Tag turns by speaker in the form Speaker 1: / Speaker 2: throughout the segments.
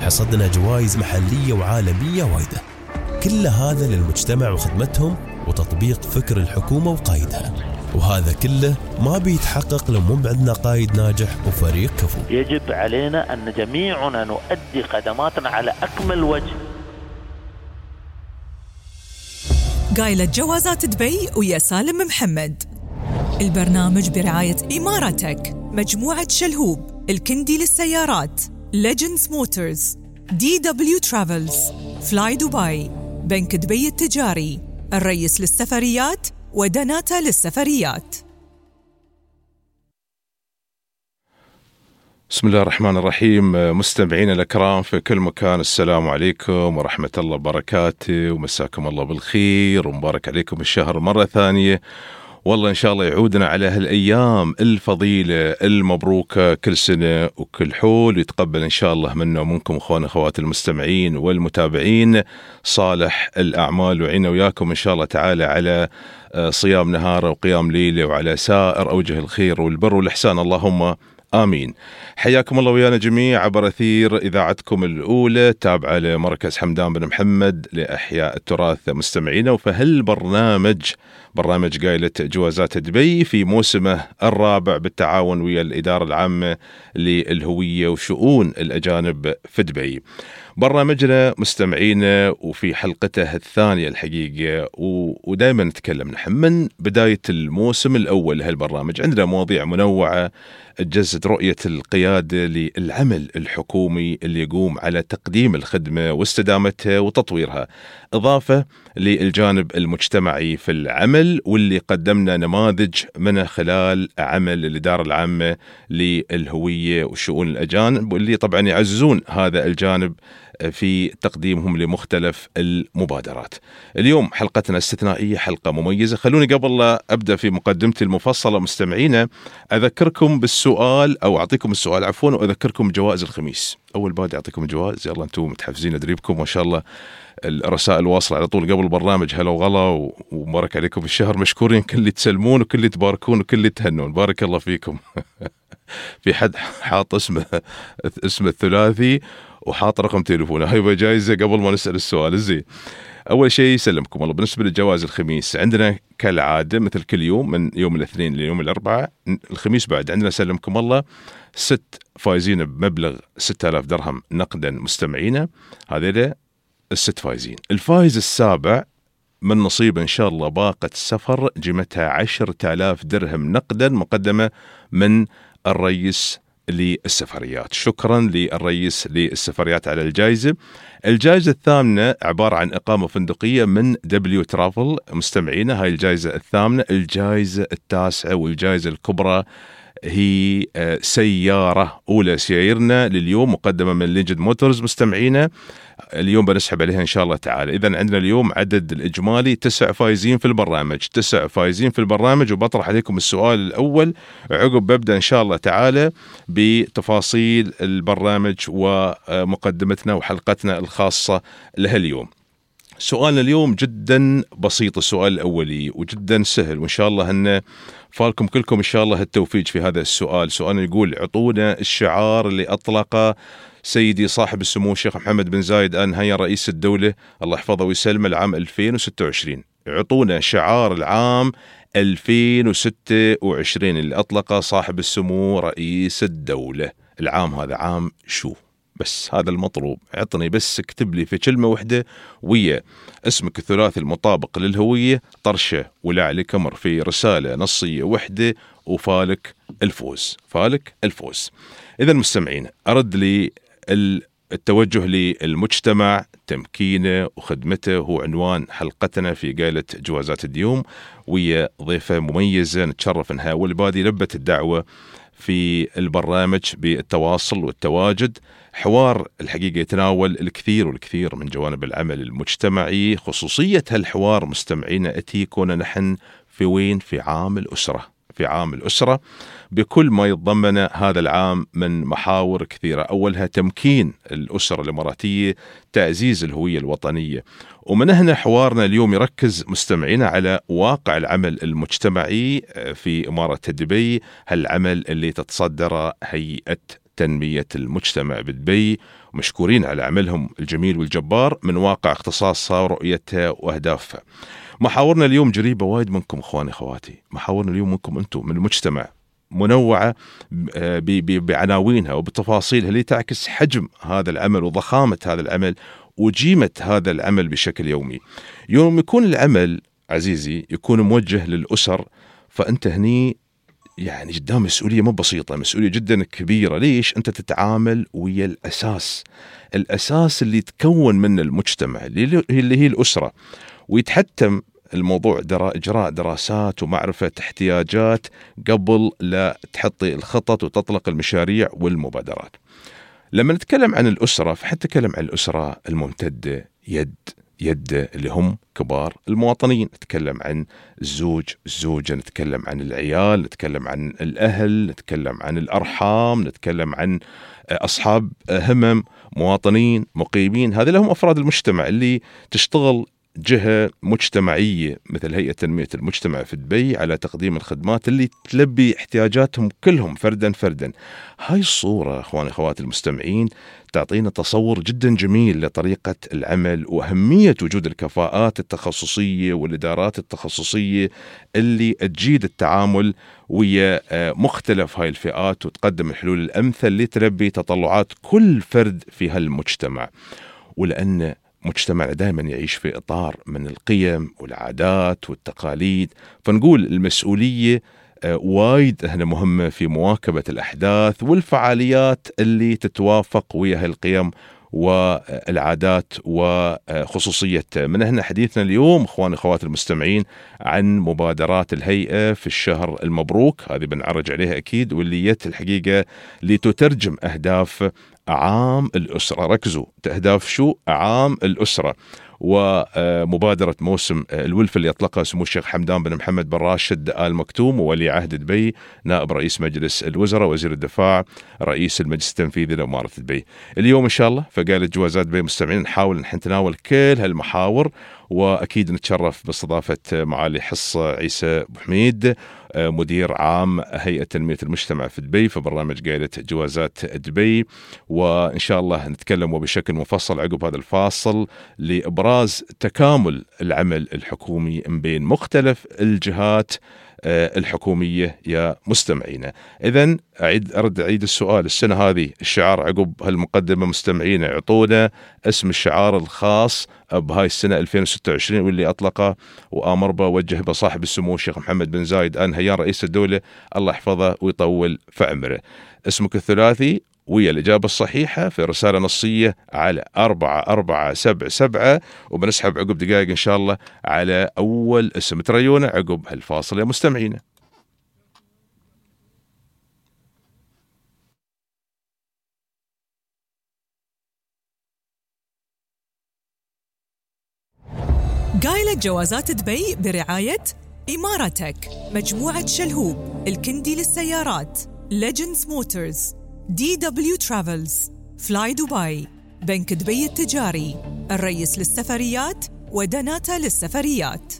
Speaker 1: حصدنا جوائز محلية وعالمية وايدة. كل هذا للمجتمع وخدمتهم وتطبيق فكر الحكومة وقائدها، وهذا كله ما بيتحقق لو مو عندنا قائد ناجح وفريق كفو.
Speaker 2: يجب علينا أن جميعنا نؤدي خدماتنا على أكمل وجه.
Speaker 3: قايلة جوازات دبي ويا سالم محمد. البرنامج برعاية إماراتك، مجموعة شلهوب، الكندي للسيارات، Legends Motors، DW Travels، فلاي دبي، بنك دبي التجاري، الرئيس للسفريات ودناتا للسفريات.
Speaker 4: بسم الله الرحمن الرحيم. مستمعينا الأكرام في كل مكان، السلام عليكم ورحمة الله وبركاته، ومساكم الله بالخير ومبارك عليكم الشهر مرة ثانية. والله إن شاء الله يعودنا على هالأيام الفضيلة المبروكة كل سنة وكل حول، ويتقبل إن شاء الله منا ومنكم أخوان أخوات المستمعين والمتابعين صالح الأعمال، وعينا وياكم إن شاء الله تعالى على صيام نهار وقيام ليلة، وعلى سائر أوجه الخير والبر والإحسان، اللهم آمين. حياكم الله ويانا جميع عبر أثير إذاعتكم الأولى تابعة لمركز حمدان بن محمد لإحياء التراث مستمعينا، برنامج قايلة جوازات دبي في موسمه الرابع بالتعاون ويا الإدارة العامة للهوية وشؤون الأجانب في دبي. برنامجنا مستمعينا وفي حلقته الثانية الحقيقة، ودائما نتكلم نحن من بداية الموسم الأول لهالبرنامج عندنا مواضيع منوعة تجسد رؤية القيادة للعمل الحكومي اللي يقوم على تقديم الخدمة واستدامتها وتطويرها، إضافة للجانب المجتمعي في العمل، واللي قدمنا نماذج منه خلال عمل الإدارة العامة للهوية وشؤون الأجانب، واللي طبعا يعززون هذا الجانب في تقديمهم لمختلف المبادرات. اليوم حلقتنا استثنائية، حلقة مميزة. خلوني قبل لا أبدأ في مقدمتي المفصلة مستمعينا أذكركم بالسؤال، أو أعطيكم السؤال عفوا، وأذكركم جوائز الخميس. أول بادي أعطيكم جوائز، يلا أنتم متحفزين أدريبكم ما شاء الله، الرسائل واصلة على طول قبل البرنامج، هلا وغلا ومبارك عليكم الشهر، مشكورين كل اللي تسلمون وكل اللي تباركون وكل اللي تهنون، بارك الله فيكم. في حد حاط اسمه الثلاثي وحاط رقم تليفونه، هاي جايزة قبل ما نسأل السؤال. زين، أول شيء يسلمكم الله. بالنسبة للجوائز الخميس عندنا كالعادة مثل كل يوم من يوم الاثنين ليوم الأربعاء، الخميس بعد عندنا سلمكم الله 6 فايزين بمبلغ 6000 درهم نقدا مستمعينا، هذول ال6 فايزين. الفايز السابع من نصيب إن شاء الله باقة سفر جمتها 10,000 درهم نقدا مقدمة من الرئيس للسفريات. شكرا للرئيس للسفريات على الجائزة. الجائزة الثامنة عبارة عن إقامة فندقية من دبليو ترافل مستمعينا، هاي الجائزة الثامنة. الجائزة التاسعة والجائزة الكبرى هي سيارة أولى سيارنا لليوم مقدمة من ليجند موتورز مستمعينا، اليوم بنسحب عليها إن شاء الله تعالى. إذن عندنا اليوم عدد الإجمالي 9 فايزين في البرنامج، 9 فايزين في البرنامج. وبطرح عليكم السؤال الأول عقب ببدأ إن شاء الله تعالى بتفاصيل البرنامج ومقدمتنا وحلقتنا الخاصة لها اليوم. سؤالنا اليوم جدا بسيط، السؤال الأولي وجدا سهل، وإن شاء الله أن فالكم كلكم إن شاء الله التوفيق في هذا السؤال. سؤالنا يقول: اعطونا الشعار اللي أطلق سيدي صاحب السمو الشيخ محمد بن زايد آل نهيان رئيس الدولة الله يحفظه ويسلمه العام 2026. اعطونا شعار العام 2026 اللي أطلقه صاحب السمو رئيس الدولة. العام هذا عام شو؟ بس هذا المطلوب، اعطني بس اكتب لي في كلمة واحدة ويا اسمك الثلاثي المطابق للهوية، طرشة ولا عليك أمر، في رسالة نصية واحدة، وفالك الفوز، فالك الفوز. إذا مستمعين، أرد لي التوجه للمجتمع، تمكينه وخدمته هو عنوان حلقتنا في قايلة جوازات اليوم، ويا ضيفة مميزة نتشرف انها والبادي لبت الدعوة في البرنامج بالتواصل والتواجد. حوار الحقيقة يتناول الكثير والكثير من جوانب العمل المجتمعي. خصوصية هالحوار مستمعينا أتي كون نحن في وين؟ في عام الأسرة، في عام الأسرة بكل ما يتضمن هذا العام من محاور كثيرة. أولها تمكين الأسرة الإماراتية، تعزيز الهوية الوطنية. ومن هنا حوارنا اليوم يركز مستمعينا على واقع العمل المجتمعي في إمارة دبي، هالعمل اللي تتصدر هيئة تنمية المجتمع بدبي، ومشكورين على عملهم الجميل والجبار من واقع اختصاصها ورؤيتها وأهدافها. محاورنا اليوم جريبة وايد منكم إخواني خواتي، محاورنا اليوم منكم أنتم من المجتمع، منوعة بعناوينها وبتفاصيلها اللي تعكس حجم هذا العمل وضخامة هذا العمل وجيمة هذا العمل بشكل يومي. يوم يكون العمل عزيزي يكون موجه للأسر، فأنت هني يعني قدام مسؤولية مو بسيطة، مسؤولية جدا كبيرة. ليش؟ أنت تتعامل ويا الأساس اللي تكون منه المجتمع اللي هي الأسرة، ويتحتم الموضوع إجراء دراسات ومعرفة احتياجات قبل لا تحطي الخطط وتطلق المشاريع والمبادرات. لما نتكلم عن الأسرة فحتى نتكلم عن الأسرة الممتدة يد اللي هم كبار المواطنين، نتكلم عن الزوجة، نتكلم عن العيال، نتكلم عن الأهل، نتكلم عن الأرحام، نتكلم عن أصحاب همم، مواطنين مقيمين. هذه لهم أفراد المجتمع اللي تشتغل جهة مجتمعية مثل هيئة تنمية المجتمع في دبي على تقديم الخدمات اللي تلبي احتياجاتهم كلهم فردا. هاي الصورة اخواني اخواتي المستمعين تعطينا تصور جدا جميل لطريقة العمل وأهمية وجود الكفاءات التخصصية والإدارات التخصصية اللي تجيد التعامل ويا مختلف هاي الفئات وتقدم الحلول الأمثل لتلبي تطلعات كل فرد في هالمجتمع. ولأن مجتمع دائما يعيش في إطار من القيم والعادات والتقاليد، فنقول المسؤولية وايد هنا مهمة في مواكبة الأحداث والفعاليات اللي تتوافق ويا هالقيم والعادات وخصوصية. من هنا حديثنا اليوم اخواني اخوات المستمعين عن مبادرات الهيئة في الشهر المبروك، هذه بنعرج عليها أكيد، واللي يت الحقيقة لتترجم أهداف عام الأسرة. ركزوا، أهداف شو؟ عام الأسرة، ومبادرة موسم الولف اللي أطلقها سمو الشيخ حمدان بن محمد بن راشد آل مكتوم وولي عهد دبي، نائب رئيس مجلس الوزراء، وزير الدفاع، رئيس المجلس التنفيذي لإمارة دبي. اليوم إن شاء الله فقالة جوازات دبي مستمعين نحاول نحن نتناول كل هالمحاور، وأكيد نتشرف باستضافة معالي حصة عيسى أبو حميد مدير عام هيئة تنمية المجتمع في دبي في برنامج قائلة جوازات دبي. وإن شاء الله نتكلم بشكل مفصل عقب هذا الفاصل لإبراز تكامل العمل الحكومي بين مختلف الجهات الحكومية يا مستمعينا. إذن أرد أعيد السؤال، السنة هذه الشعار عقب هالمقدمة مستمعينا يعطونا اسم الشعار الخاص بهاي السنة 2026 واللي أطلقه وآمر به وجه به صاحب السمو الشيخ محمد بن زايد آل نهيان رئيس الدولة الله يحفظه ويطول في عمره. اسمك الثلاثي ويا الإجابة الصحيحة في رسالة نصية على 4477، وبنسحب عقب دقائق إن شاء الله على أول اسم تريونه عقب هالفاصل يا مستمعينا.
Speaker 3: قائلة جوازات دبي برعاية إمارتك، مجموعة شلهوب، الكندي للسيارات، Legends Motors، DW Travels، فلاي دبي، بنك دبي التجاري، الرئيس للسفريات ودناتا للسفريات.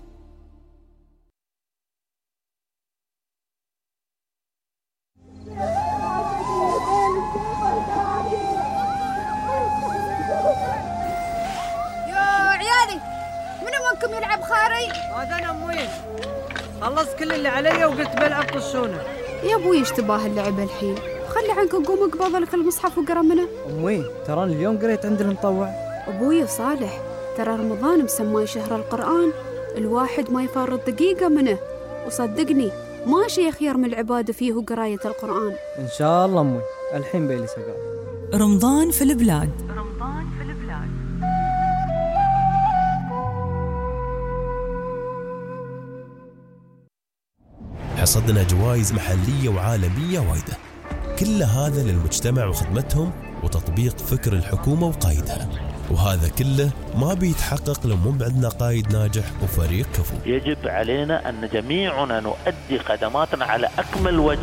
Speaker 5: يا عيالي منو منكم يلعب خاري؟
Speaker 6: هذا انا امي، خلصت كل اللي علي وقلت بلعب طشونه.
Speaker 5: يا ابوي ايش تباه اللعبه الحين؟ خلي عنك قوم اقبض لك المصحف وقرا منه.
Speaker 6: امي ترى اليوم قريت عند المطوع.
Speaker 5: ابوي صالح ترى رمضان مسمى شهر القرآن، الواحد ما يفرط دقيقة منه، وصدقني ما شيء خير من العبادة فيه وقراية القرآن.
Speaker 6: ان شاء الله امي، الحين بيلي سقاط.
Speaker 3: رمضان في البلاد.
Speaker 1: حصدنا جوائز محلية وعالمية وايدة، كل هذا للمجتمع وخدمتهم وتطبيق فكر الحكومة وقائدها، وهذا كله ما بيتحقق لو مو عندنا قائد ناجح وفريق كفو.
Speaker 2: يجب علينا أن جميعنا نؤدي خدماتنا على أكمل وجه.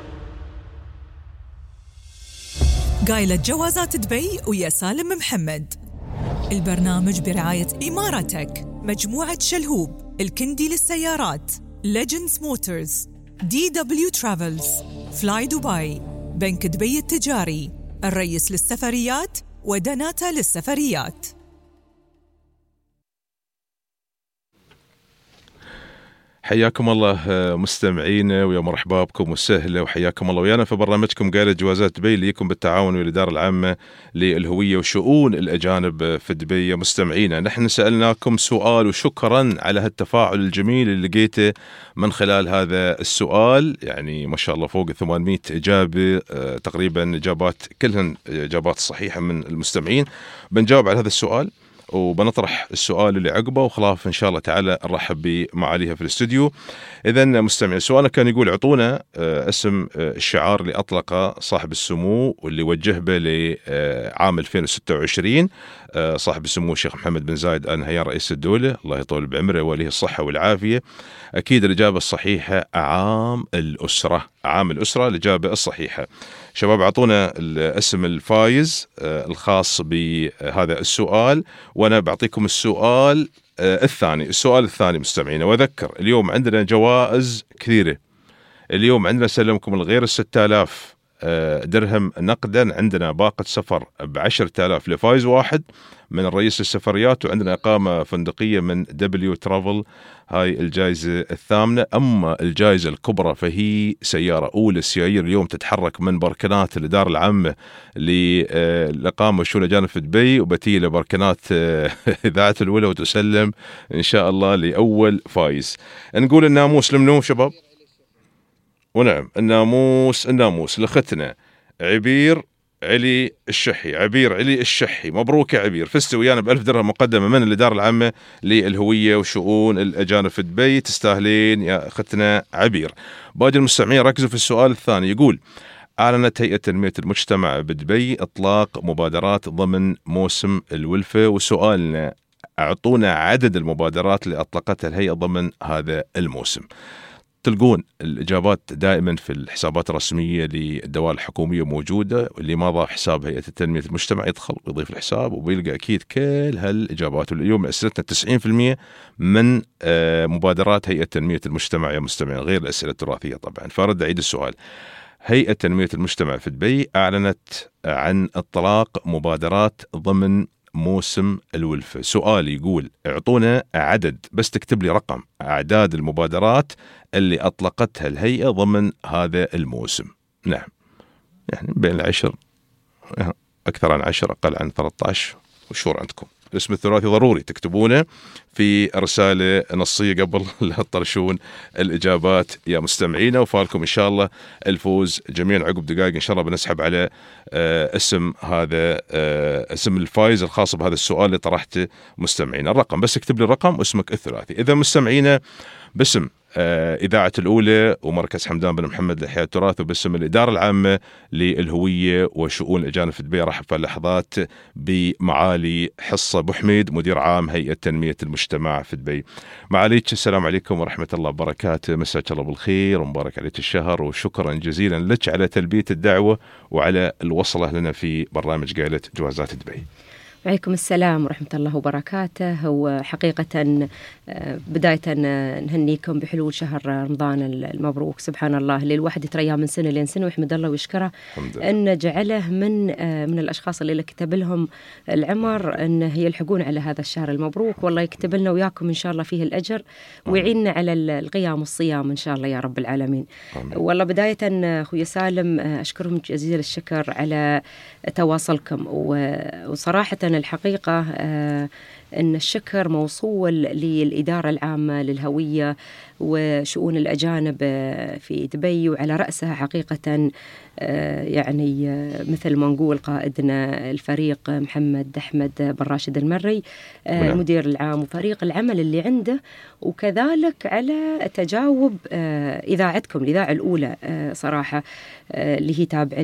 Speaker 3: قائلة جوازات دبي ويا سالم محمد. البرنامج برعاية إمارتك، مجموعة شلهوب، الكندي للسيارات، Legends Motors، DW Travels، فلاي دبي، بنك دبي التجاري، الرئيس للسفريات ودناتا للسفريات.
Speaker 4: حياكم الله مستمعينا، ويا مرحبا بكم وسهلا وحياكم الله ويانا في برنامجكم قايلة جوازات دبي اللي يكون بالتعاون ويا الإدارة العامة للهوية وشؤون الأجانب في دبي. يا مستمعينا، نحن سألناكم سؤال وشكرا على هالتفاعل الجميل اللي لقيته من خلال هذا السؤال. يعني ما شاء الله فوق 800 إجابة تقريبا، إجابات كلهن إجابات صحيحة من المستمعين. بنجاوب على هذا السؤال وبنطرح السؤال اللي عقبه، وخلاف إن شاء الله تعالى نرحب بمعاليها في الاستوديو. إذن مستمعين، سؤالنا كان يقول اعطونا اسم الشعار اللي أطلقه صاحب السمو واللي وجه به لعام 2026 صاحب السمو الشيخ محمد بن زايد آل نهيان رئيس الدولة، الله يطول بعمره ووليه الصحة والعافية. أكيد الإجابة الصحيحة عام الأسرة. عام الأسرة الإجابة الصحيحة. شباب أعطونا الاسم الفايز الخاص بهذا السؤال، وأنا بعطيكم السؤال الثاني. السؤال الثاني مستمعين، وأذكر اليوم عندنا جوائز كثيرة. اليوم عندنا سلمكم الغير 6000 درهم نقدا، عندنا باقة سفر ب10,000 لفايز واحد من الرئيس للسفريات، وعندنا إقامة فندقية من دبليو ترافل، هاي الجائزة الثامنة. أما الجائزة الكبرى فهي سيارة أولى سيايير اليوم تتحرك من بركنات الإدارة العامة للإقامة والشؤون الأجانب في دبي، وبتي لبركنات إذاعة الأولى، وتسلم إن شاء الله لأول فايز. نقول الناموس لمنو شباب؟ ونعم، الناموس لختنا عبير علي الشحي. عبير علي الشحي، مبروك يا عبير، فزت ويانا ب1000 درهم مقدمة من الإدارة العامة للهوية وشؤون الأجانب في دبي. تستاهلين يا أختنا عبير. باقي المستمعين ركزوا في السؤال الثاني. يقول: أعلنت هيئة تنمية المجتمع بدبي إطلاق مبادرات ضمن موسم الولفة، وسؤالنا أعطونا عدد المبادرات اللي أطلقتها الهيئة ضمن هذا الموسم. تلقون الإجابات دائما في الحسابات الرسمية للدوائر الحكومية موجودة، واللي ما ضاف حساب هيئة تنمية المجتمع يدخل ويضيف الحساب وبيلقى أكيد كل هالإجابات. واليوم أسئلتنا 90% من مبادرات هيئة تنمية المجتمع يا مستمعين، غير الأسئلة التراثية طبعا. فأرد أعيد السؤال. هيئة تنمية المجتمع في دبي أعلنت عن إطلاق مبادرات ضمن موسم الولفة. سؤال يقول: اعطونا عدد، بس تكتب لي رقم، أعداد المبادرات اللي أطلقتها الهيئة ضمن هذا الموسم. نعم، يعني بين 10، أكثر عن 10، أقل عن 13. وشور عندكم الاسم الثلاثي ضروري تكتبونه في رسالة نصية قبل لا تطرشون الإجابات يا مستمعينا، وفالكم إن شاء الله الفوز جميعا. عقب دقائق إن شاء الله بنسحب على اسم هذا اسم الفائز الخاص بهذا السؤال اللي طرحته مستمعينا. الرقم بس اكتب لي الرقم واسمك الثلاثي. إذا مستمعينا باسم إذاعة الأولى ومركز حمدان بن محمد لإحياء التراث، وباسم الإدارة العامة للهوية وشؤون الأجانب في دبي، رحب في اللحظات بمعالي حصة أبو حميد مدير عام هيئة تنمية المجتمع في دبي. معاليك السلام عليكم ورحمة الله وبركاته، مساك الله بالخير ومبارك عليك الشهر، وشكرا جزيلا لك على تلبية الدعوة وعلى الوصلة لنا في برنامج قايلة جوازات دبي.
Speaker 7: وعليكم السلام ورحمة الله وبركاته. وحقيقة بداية نهنيكم بحلول شهر رمضان المبروك. سبحان الله، اللي الواحد يترياه من سنة لين سنة ويحمد الله ويشكره أن جعله من الأشخاص اللي كتب لهم العمر أن يلحقون على هذا الشهر المبروك. والله يكتب لنا وياكم إن شاء الله فيه الأجر ويعيننا على القيام والصيام إن شاء الله يا رب العالمين. والله بداية أخوي سالم أشكرهم جزيل الشكر على تواصلكم، وصراحة الحقيقة أن الشكر موصول للإدارة العامة للهوية وشؤون الأجانب في دبي، وعلى رأسها حقيقة يعني مثل ما نقول قائدنا الفريق محمد أحمد بن راشد المري المدير العام وفريق العمل اللي عنده، وكذلك على تجاوب إذاعتكم الإذاعة الأولى صراحة اللي هي تابعة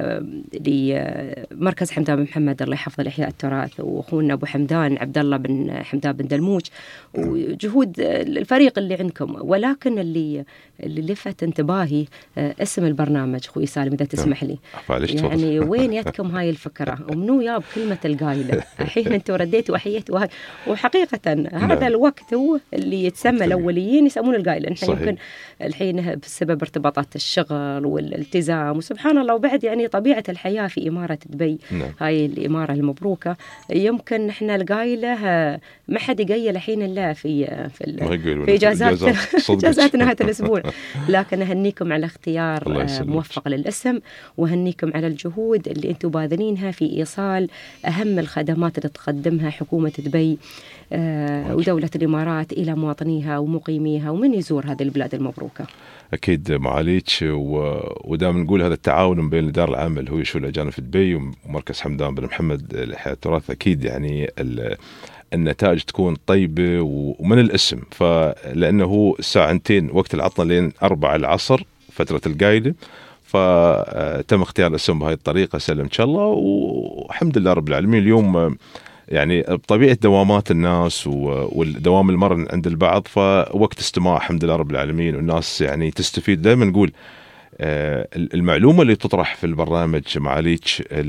Speaker 7: لمركز حمدان بن محمد الله يحفظ الإحياء التراث، وأخونا أبو حمدان عبد الله بن حمدان بن دلموج، وجهود الفريق اللي عندكم ولكن اللي لفت انتباهي اسم البرنامج اخوي سالم اذا تسمح لي. يعني وين يتكم هاي الفكره ومنو ياب كلمه القايله؟ الحين انتم رديتوا وحييتوا هاي، وحقيقه هذا الوقت هو اللي يتسمى الاوليين يسمون القايله. نحن يمكن الحين بسبب ارتباطات الشغل والالتزام وسبحان الله، وبعد يعني طبيعه الحياه في اماره دبي هاي الاماره المبروكه، يمكن نحن القايله ما حد يقيل الحين الا في اجازات نهايه الاسبوع. لكن اهنيكم على اختيار موفق للاسم، واهنيكم على الجهود اللي انتم باذلينها في ايصال اهم الخدمات اللي تقدمها حكومه دبي ودوله الامارات الى مواطنيها ومقيميها ومن يزور هذه البلاد المبروكه.
Speaker 4: اكيد معاليك، ودائما نقول هذا التعاون بين الاداره العامه اللي هو شؤون الاجانب في دبي ومركز حمدان بن محمد لإحياء التراث، اكيد يعني النتائج تكون طيبة ومن الاسم. فلأنه ساعتين وقت العطلة لين 4 العصر فترة القايلة، فتم اختيار الاسم بهاي الطريقة. سلم إن شاء الله، والحمد لله رب العالمين. اليوم يعني بطبيعة دوامات الناس والدوام المرن عند البعض، فوقت استماع الحمد لله رب العالمين، والناس يعني تستفيد. دائما نقول المعلومة اللي تطرح في البرنامج معاليك،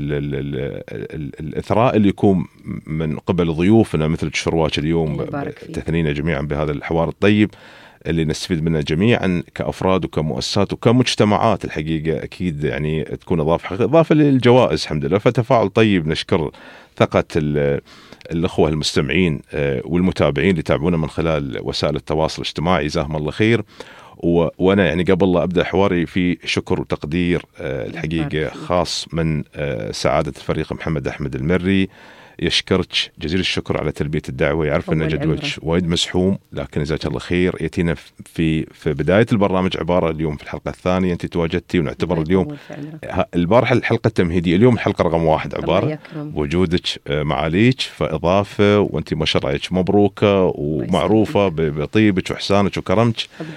Speaker 4: الإثراء اللي يكون من قبل ضيوفنا مثل شرواك اليوم، تثنينا جميعا بهذا الحوار الطيب اللي نستفيد منه جميعا كأفراد وكمؤسسات وكمجتمعات. الحقيقة أكيد يعني تكون إضافة للجوائز الحمد لله. فتفاعل طيب، نشكر ثقة الأخوة المستمعين والمتابعين اللي يتابعونا من خلال وسائل التواصل الاجتماعي، جزاهم الله خير. وأنا يعني قبل لا أبدأ حواري في شكر وتقدير الحقيقة خاص من سعادة الفريق محمد أحمد المري، يشكرك جزيل الشكر على تلبية الدعوة. يعرف أن جدولك وايد مسحوم، لكن جزاك الله خير. يأتينا في بداية البرنامج عبارة اليوم في الحلقة الثانية أنت تواجدتي، ونعتبر اليوم البارحة الحلقة التمهيدية، اليوم الحلقة رقم 1 عبارة بوجودك معاليك، فإضافة. وأنت ما شاء الله مبروكة ومعروفة بطيبك وإحسانك وكرمك،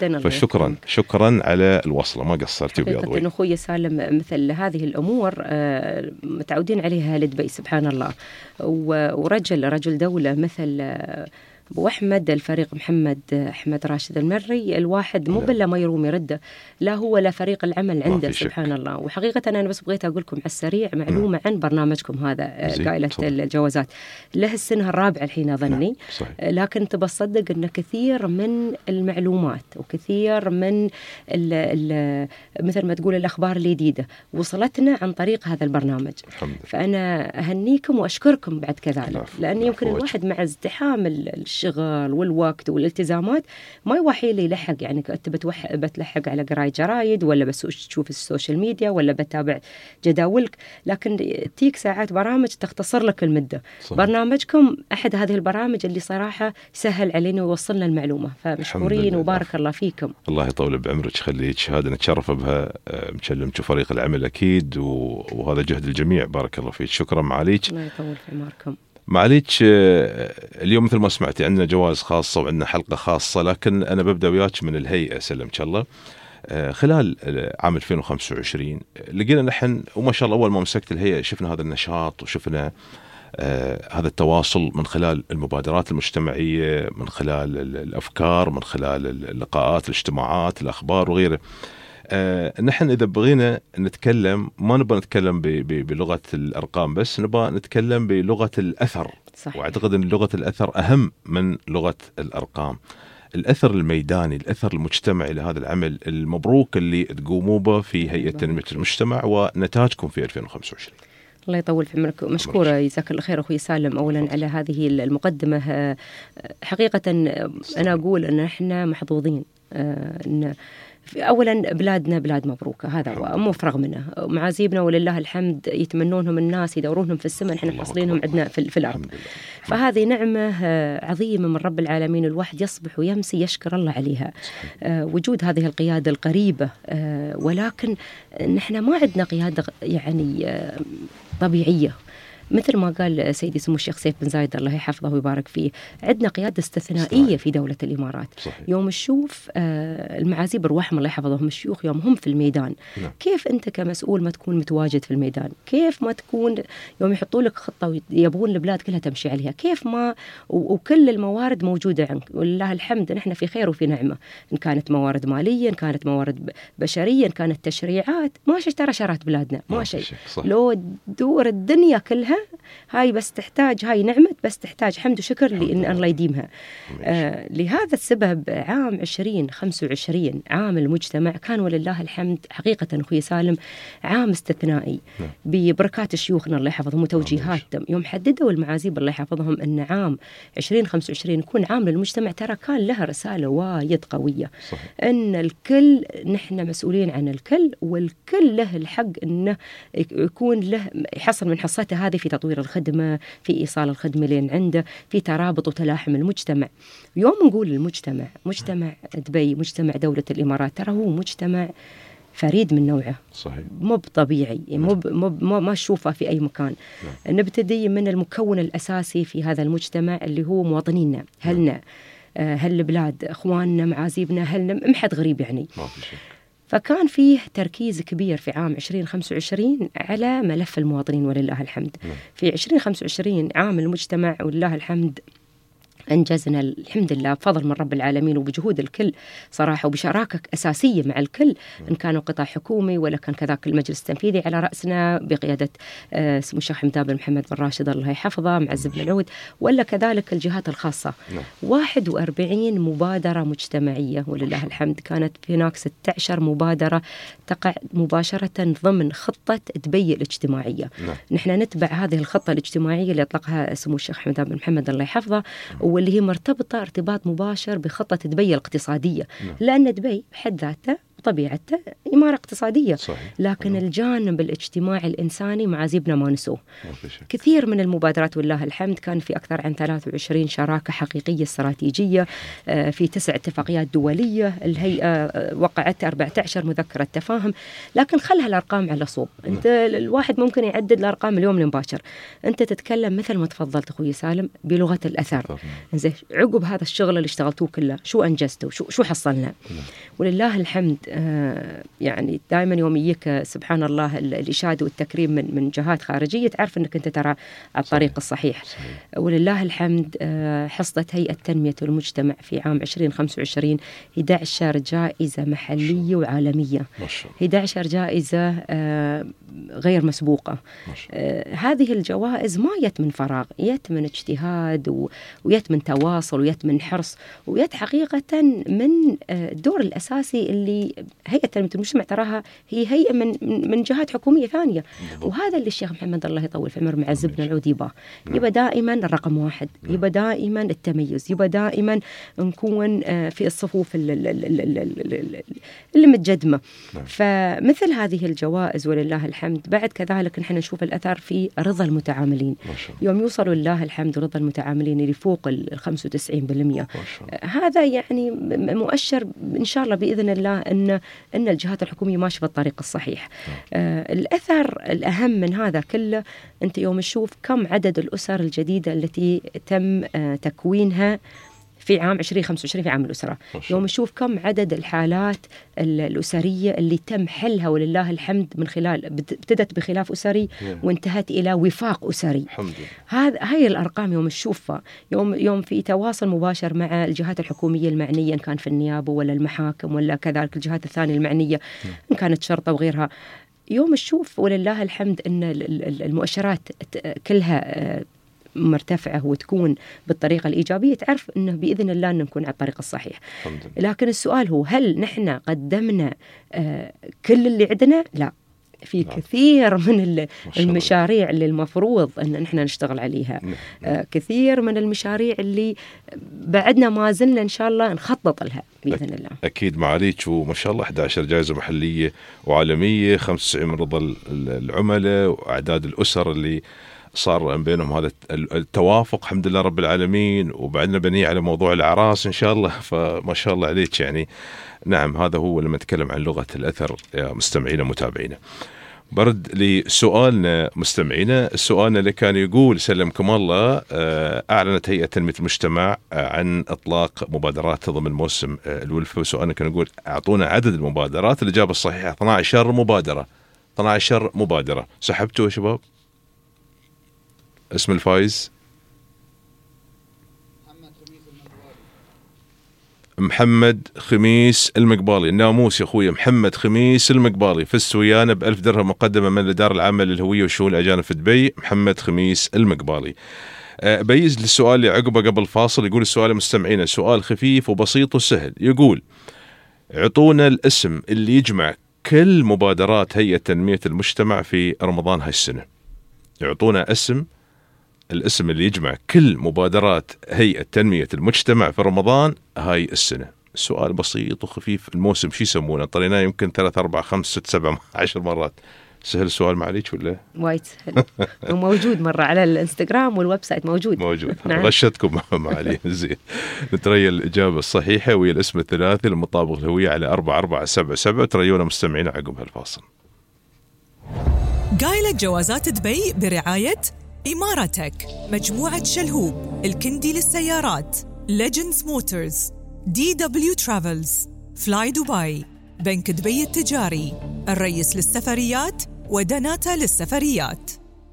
Speaker 4: فشكرا على الوصلة، ما قصرتي بيضوي.
Speaker 7: حقيقة أخوي سالم مثل هذه الأمور متعودين عليها لدبي سبحان الله. ورجل دولة مثل أبو أحمد الفريق محمد أحمد راشد المري، الواحد مو بلا ما يروم يرده، لا هو لا فريق العمل عنده سبحان الله. وحقيقة أنا بس بغيت أقول لكم على السريع معلومة عن برنامجكم هذا، قائلة الجوازات له السنة الرابعة الحين أظني، لكن تبصدق أن كثير من المعلومات وكثير من مثل ما تقول الأخبار الجديدة وصلتنا عن طريق هذا البرنامج. فأنا أهنيكم وأشكركم بعد كذلك، لأن يمكن الواحد مع ازدحام الشغل والوقت والالتزامات ما يوحي لي يلحق. يعني أنت بتلحق على قراية جرايد، ولا بس تشوف السوشيال ميديا، ولا بتابع جداولك، لكن تيك ساعات برامج تختصر لك المدة. برنامجكم أحد هذه البرامج اللي صراحة سهل علينا ويوصلنا المعلومة، فمشكورين وبارك الله فيكم.
Speaker 4: الله يطول بعمرك، خليك شهادة نتشرف بها، مكلمك فريق العمل أكيد، وهذا جهد الجميع. بارك الله فيك، شكرا معاليك.
Speaker 7: الله يطول في عمركم.
Speaker 4: معاليك اليوم مثل ما سمعتي عندنا جوائز خاصة وعندنا حلقة خاصة، لكن أنا ببدأ وياك من الهيئة سلمك الله. خلال عام 2025 لقينا نحن وما شاء الله أول ما مسكت الهيئة شفنا هذا النشاط، وشفنا هذا التواصل من خلال المبادرات المجتمعية، من خلال الأفكار، من خلال اللقاءات، الاجتماعات، الأخبار وغيره. نحن إذا بغينا نتكلم ما نبغى نتكلم بلغة الأرقام بس، نبغى نتكلم بلغة الأثر. صحيح. وأعتقد أن لغة الأثر أهم من لغة الأرقام. الأثر الميداني، الأثر المجتمعي لهذا العمل المبروك اللي تقوموا به في هيئة تنمية المجتمع ونتاجكم في 2025.
Speaker 7: الله يطول في عمرك. مشكورة جزاك الله خير أخوي سالم أولا على هذه المقدمة. حقيقة أنا أقول أن إحنا محظوظين أن أولا بلادنا بلاد مبروكة، هذا هو مفرغ منه. معازيبنا ولله الحمد يتمنونهم الناس يدورونهم في السماء، نحن حاصلينهم عندنا في الأرض. فهذه نعمة عظيمة من رب العالمين، الواحد يصبح ويمسي يشكر الله عليها. وجود هذه القيادة القريبة، ولكن نحن ما عندنا قيادة يعني طبيعية. مثل ما قال سيدي سمو الشيخ سيف بن زايد الله يحفظه ويبارك فيه، عندنا قيادة استثنائية في دولة الإمارات.
Speaker 4: صحيح.
Speaker 7: يوم نشوف المعازيب أرواحهم الله يحفظهم الشيوخ يوم هم في الميدان، كيف أنت كمسؤول ما تكون متواجد في الميدان؟ كيف ما تكون يوم يحطوا لك خطة ويبغون البلاد كلها تمشي عليها؟ كيف ما وكل الموارد موجودة عنك، ولله الحمد نحن في خير وفي نعمة، إن كانت موارد مالية، إن كانت موارد بشرية، إن كانت تشريعات، ما ترى شرات بلادنا ما شيء. لو دور الدنيا كلها هاي بس تحتاج، هاي نعمة بس تحتاج حمد وشكر لأن الله يديمها. لهذا السبب عام 2025 عام المجتمع كان ولله الحمد حقيقة أخوي سالم عام استثنائي ببركات شيوخنا الله يحفظهم وتوجيهاتهم. يوم حددوا المعازيب الله يحفظهم أن عام 2025 يكون عام للمجتمع، ترى كان لها رسالة وايد قوية. صحيح. أن الكل نحن مسؤولين عن الكل، والكل له الحق أنه يكون له يحصل من حصته هذه في تطوير الخدمة، في إيصال الخدمة لين عنده، في ترابط وتلاحم المجتمع. يوم نقول المجتمع، مجتمع دبي، مجتمع دولة الإمارات، ترى هو مجتمع فريد من نوعه. صحيح. مو طبيعي، ما نشوفه في أي مكان. نبتدي من المكون الأساسي في هذا المجتمع اللي هو مواطنينا، هلنا، هل البلاد، إخواننا، معازيبنا، هلنا، محد غريب يعني. فكان فيه تركيز كبير في عام 2025 على ملف المواطنين ولله الحمد. في 2025 عام المجتمع ولله الحمد أنجزنا الحمد لله بفضل من رب العالمين وبجهود الكل صراحة، وبشراكة أساسية مع الكل، إن كانوا قطاع حكومي ولا كان كذاك المجلس التنفيذي على رأسنا بقيادة سمو الشيخ حمدان بن محمد بن راشد الله يحفظه، معز بن العود، ولا كذلك الجهات الخاصة. 41 مبادرة مجتمعية ولله الحمد، كانت هناك 16 مبادرة تقع مباشرة ضمن خطة دبي الاجتماعية. نحن نتبع هذه الخطة الاجتماعية اللي أطلقها سمو الشيخ حمدان بن محمد الله يحفظه، واللي هي مرتبطة ارتباط مباشر بخطة دبي الاقتصادية. لأن دبي بحد ذاته طبيعته إمارة اقتصادية. صحيح. لكن الجانب الاجتماعي الإنساني معازيبنا ما نسوه. كثير من المبادرات والله الحمد كان في أكثر عن 23 شراكة حقيقية استراتيجية، في 9 اتفاقيات دولية، الهيئة وقعت 14 مذكرة تفاهم. لكن خلها الأرقام على صوب. أنت الواحد ممكن يعدد الأرقام اليوم المباشر، أنت تتكلم مثل ما تفضلت أخوي سالم بلغة الأثر. زين، عقب هذا الشغل اللي اشتغلتوه كله شو أنجزتوا، شو حصلنا؟ ولله الحمد يعني دائما يوم يجيك سبحان الله الإشادة والتكريم من جهات خارجية، تعرف أنك أنت ترى على الطريق الصحيح. ولله الحمد حصلت هيئة تنمية المجتمع في عام 2025 11 جائزة محلية وعالمية، 11 جائزة غير مسبوقة. هذه الجوائز ما يت من فراغ، يت من اجتهاد ويت من تواصل ويت من حرص ويت حقيقة من الدور الأساسي اللي هيئة تنمية المجتمع تراها هي هيئة من جهات حكومية ثانية. وهذا اللي الشيخ محمد الله يطول في عمر معز بن العود يبقى دائما الرقم واحد، يبقى دائما التميز، يبقى دائما نكون في الصفوف اللي متجدمة. فمثل هذه الجوائز ولله الحمد بعد كذلك نحن نشوف الأثر في رضا المتعاملين. يوم يوصلوا لله الحمد رضا المتعاملين اللي فوق 95%. هذا يعني مؤشر إن شاء الله بإذن الله أن الجهات الحكومية ماشية في الطريق الصحيح. الأثر الأهم من هذا كله، أنت يوم تشوف كم عدد الأسر الجديدة التي تم تكوينها في عام 2025 في عام الأسرة، يوم نشوف كم عدد الحالات الأسرية اللي تم حلها ولله الحمد من خلال ابتدت بخلاف أسري وانتهت إلى وفاق أسري. هاي الأرقام يوم نشوفها، يوم في تواصل مباشر مع الجهات الحكومية المعنية، إن كان في النيابة ولا المحاكم ولا كذلك الجهات الثانية المعنية إن كانت شرطة وغيرها، يوم نشوف ولله الحمد أن المؤشرات كلها مرتفعة وتكون بالطريقة الإيجابية، تعرف أنه بإذن الله أن نكون على الطريق الصحيح. لكن السؤال هو هل نحن قدمنا كل اللي عندنا؟ لا، في كثير من المشاريع اللي المفروض أن نحن نشتغل عليها، كثير من المشاريع اللي بعدنا ما زلنا إن شاء الله نخطط لها بإذن الله.
Speaker 4: أكيد معاليك، وما شاء الله 11 جائزة محلية وعالمية، 95 من رضا العملاء، وأعداد الأسر اللي صار بينهم هذا التوافق الحمد لله رب العالمين، وبعدنا بنية على موضوع الأعراس إن شاء الله. فما شاء الله عليك يعني. نعم، هذا هو لما نتكلم عن لغة الأثر يا مستمعينا متابعينا. برد لسؤالنا مستمعينا. سؤالنا اللي كان يقول سلمكم الله، أعلنت هيئة تنمية المجتمع عن إطلاق مبادرات ضمن موسم الولفة، وسؤالنا كان يقول أعطونا عدد المبادرات. الإجابة الصحيحة 12 مبادرة. 12 مبادرة. سحبتوا يا شباب؟ اسم الفايز محمد خميس المقبالي. الناموس يا أخوي محمد خميس المقبالي، فزت ويانا ب1000 درهم مقدمة من الإدارة العامة للهوية والشؤون الأجانب في دبي. محمد خميس المقبالي. بيز للسؤال اللي عقبه قبل فاصل. يقول السؤال مستمعينا سؤال خفيف وبسيط وسهل. يقول اعطونا الاسم اللي يجمع كل مبادرات هيئة تنمية المجتمع في رمضان هاي السنة. اعطونا الاسم اللي يجمع كل مبادرات هيئة تنمية المجتمع في رمضان هاي السنة. السؤال بسيط وخفيف. الموسم شو يسمونه؟ طريناه يمكن 3 4 5 6 7 10 مرات. سهل السؤال معليك ولا؟
Speaker 7: وايد سهل. وموجود مرة على الانستغرام والويب سايت موجود.
Speaker 4: نعم. غشتكم معلي. زين. نتريا الإجابة الصحيحة وهي الاسم الثلاثي المطابق الهوية على 4477. تريونا مستمعين عقب هالفاصل.
Speaker 3: قايلة جوازات دبي برعاية إماراتك، مجموعة شلهوب، الكندي للسيارات، ليجندز موتورز، DW ترافلز، فلاي دبي، بنك دبي التجاري، الريس للسفريات ودناتا للسفريات.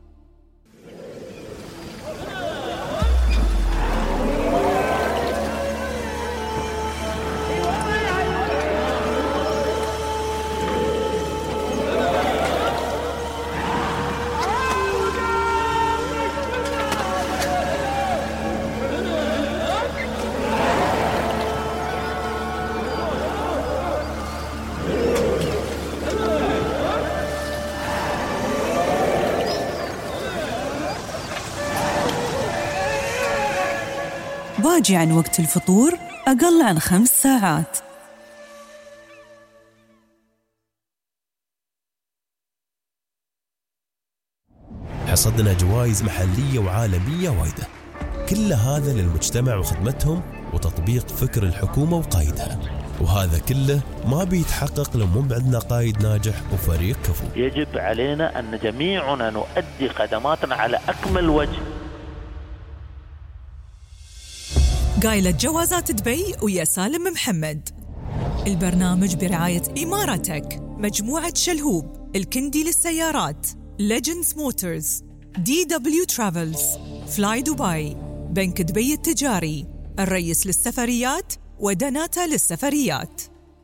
Speaker 8: باجي عن وقت الفطور أقل عن 5 ساعات.
Speaker 1: حصدنا جوائز محلية وعالمية وايدة، كل هذا للمجتمع وخدمتهم وتطبيق فكر الحكومة وقائدها، وهذا كله ما بيتحقق لو مو عندنا قائد ناجح وفريق كفو.
Speaker 2: يجب علينا أن جميعنا نؤدي خدماتنا على أكمل وجه.
Speaker 3: قايلة جوازات دبي ويا سالم محمد. البرنامج برعاية إماراتك، مجموعة شلهوب، الكندي للسيارات، ليجندز موتورز، DW ترافلز، فلاي دبي، بنك دبي التجاري، الريس للسفريات ودناتا للسفريات.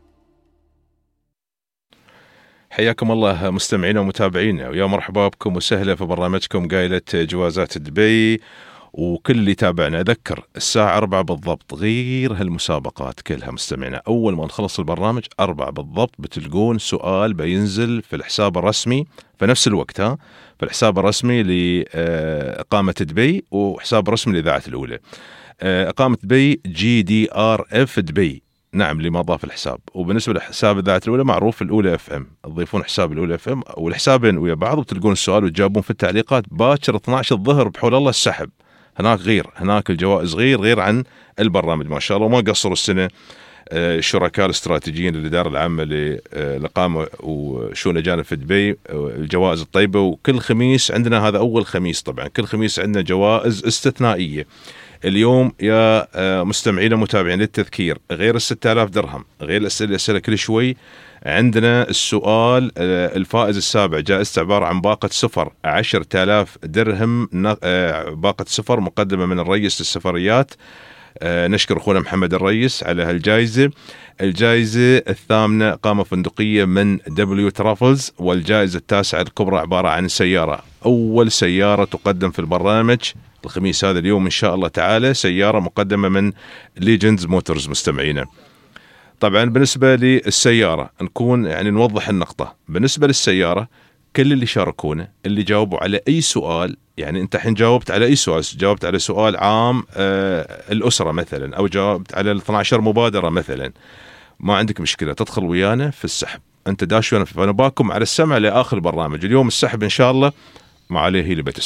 Speaker 4: حياكم الله مستمعينا ومتابعينا، ويا مرحبا بكم وسهلا في برنامجكم قايلة جوازات دبي. وكل اللي تابعنا أذكر الساعة 4 بالضبط غير هالمسابقات كلها مستمعينا، أول ما نخلص البرنامج 4 بالضبط بتلقون سؤال بينزل في الحساب الرسمي في نفس الوقت، في الحساب الرسمي لإقامة دبي وحساب رسمي لإذاعة الأولى. إقامة دبي GDRF دبي، نعم اللي ما ضاف الحساب. وبالنسبة لحساب إذاعة الأولى معروف الأولى FM، تضيفون حساب الأولى FM والحسابين ويا بعض وتلقون السؤال وتجاوبون في التعليقات. باكر 12 الظهر بحول الله السحب هناك، هناك الجوائز غير عن البرنامج ما شاء الله. وما قصروا السنة الشركاء الاستراتيجيين للإدارة العامة للإقامة وشؤون الأجانب في دبي الجوائز الطيبة. وكل خميس عندنا، هذا أول خميس طبعا، كل خميس عندنا جوائز استثنائية. اليوم يا مستمعين ومتابعين للتذكير، غير 6000 درهم، غير الأسئلة كل شوي، عندنا السؤال الفائز السابع جائزته عبارة عن باقة سفر 10,000 درهم، باقة سفر مقدمة من الريس للسفريات. نشكر أخونا محمد الريس على هالجائزة. الجائزة الثامنة إقامة فندقية من W ترافلز. والجائزة التاسعة الكبرى عبارة عن سيارة، أول سيارة تقدم في البرنامج الخميس هذا اليوم إن شاء الله تعالى، سيارة مقدمة من ليجندز موتورز مستمعينا. طبعا بالنسبة للسيارة نكون يعني نوضح النقطة. بالنسبة للسيارة كل اللي شاركونا اللي جاوبوا على أي سؤال، يعني أنت حين جاوبت على أي سؤال، جاوبت على سؤال عام الأسرة مثلا، أو جاوبت على 12 مبادرة مثلا، ما عندك مشكلة تدخل ويانا في السحب. أنت داش ويانا، فأنا باكم على السمع لآخر البرنامج. اليوم السحب إن شاء الله ما عليه هي اللي بتسحب،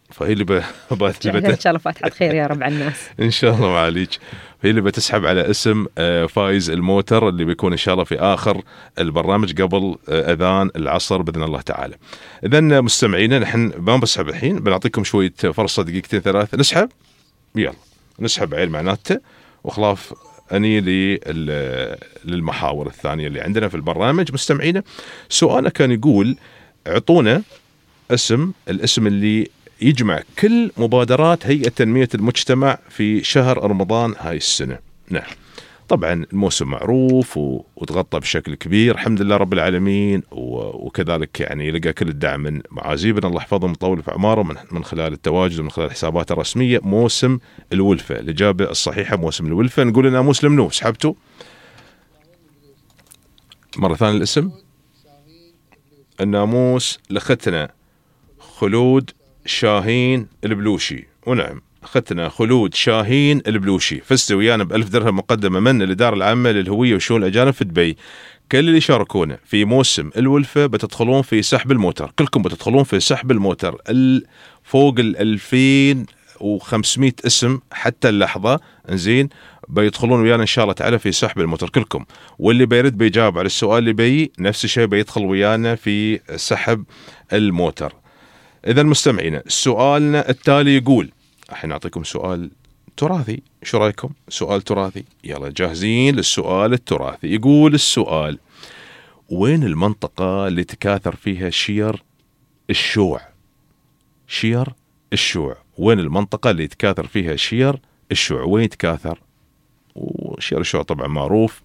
Speaker 4: فهي اللي
Speaker 7: إن شاء الله فاتحة خير يا رب على الناس.
Speaker 4: إن شاء الله معاليك. هي اللي بتسحب على اسم فايز الموتر اللي بيكون إن شاء الله في آخر البرنامج قبل أذان العصر بإذن الله تعالى. إذن مستمعينا نحن ما بسحب الحين، بنعطيكم شوية فرصة دقيقتين ثلاث نسحب. يلا نسحب عيل معناته وخلاف أني للمحاور الثانية اللي عندنا في البرنامج. مستمعينا سؤالنا كان يقول اعطونا الاسم اللي يجمع كل مبادرات هيئة تنمية المجتمع في شهر رمضان هاي السنة. نعم طبعا الموسم معروف وتغطى بشكل كبير الحمد لله رب العالمين، وكذلك يعني لقى كل الدعم من معازيبنا الله يحفظهم ويطول في أعمارهم من خلال التواجد ومن خلال الحسابات الرسمية. موسم الولفة، الإجابة الصحيحة موسم الولفة. نقول لنا موسم منو سحبتوا مرة ثانية الاسم؟ الناموس لختنا خلود شاهين البلوشي. ونعم اختنا خلود شاهين البلوشي فزت ويانا ب1000 درهم مقدمة من الإدارة العامة للهوية وشؤون الأجانب في دبي. كل اللي شاركونا في موسم الولفة بتدخلون في سحب الموتر، كلكم بتدخلون في سحب الموتر فوق 2500 اسم حتى اللحظة. انزين بيدخلون ويانا إن شاء الله تعالى في سحب الموتر كلكم، واللي بيرد بيجاوب على السؤال اللي بي نفس الشيء بيدخل ويانا في سحب الموتر. إذا مستمعينا سؤالنا التالي يقول، الحين نعطيكم سؤال تراثي، شو رأيكم؟ سؤال تراثي، يلا جاهزين للسؤال التراثي. يقول السؤال: وين المنطقة اللي تكاثر فيها شير الشوع؟ شير الشوع، وين المنطقة اللي تكاثر فيها شير الشوع؟ وين تكاثر؟ وشير الشوع طبعا معروف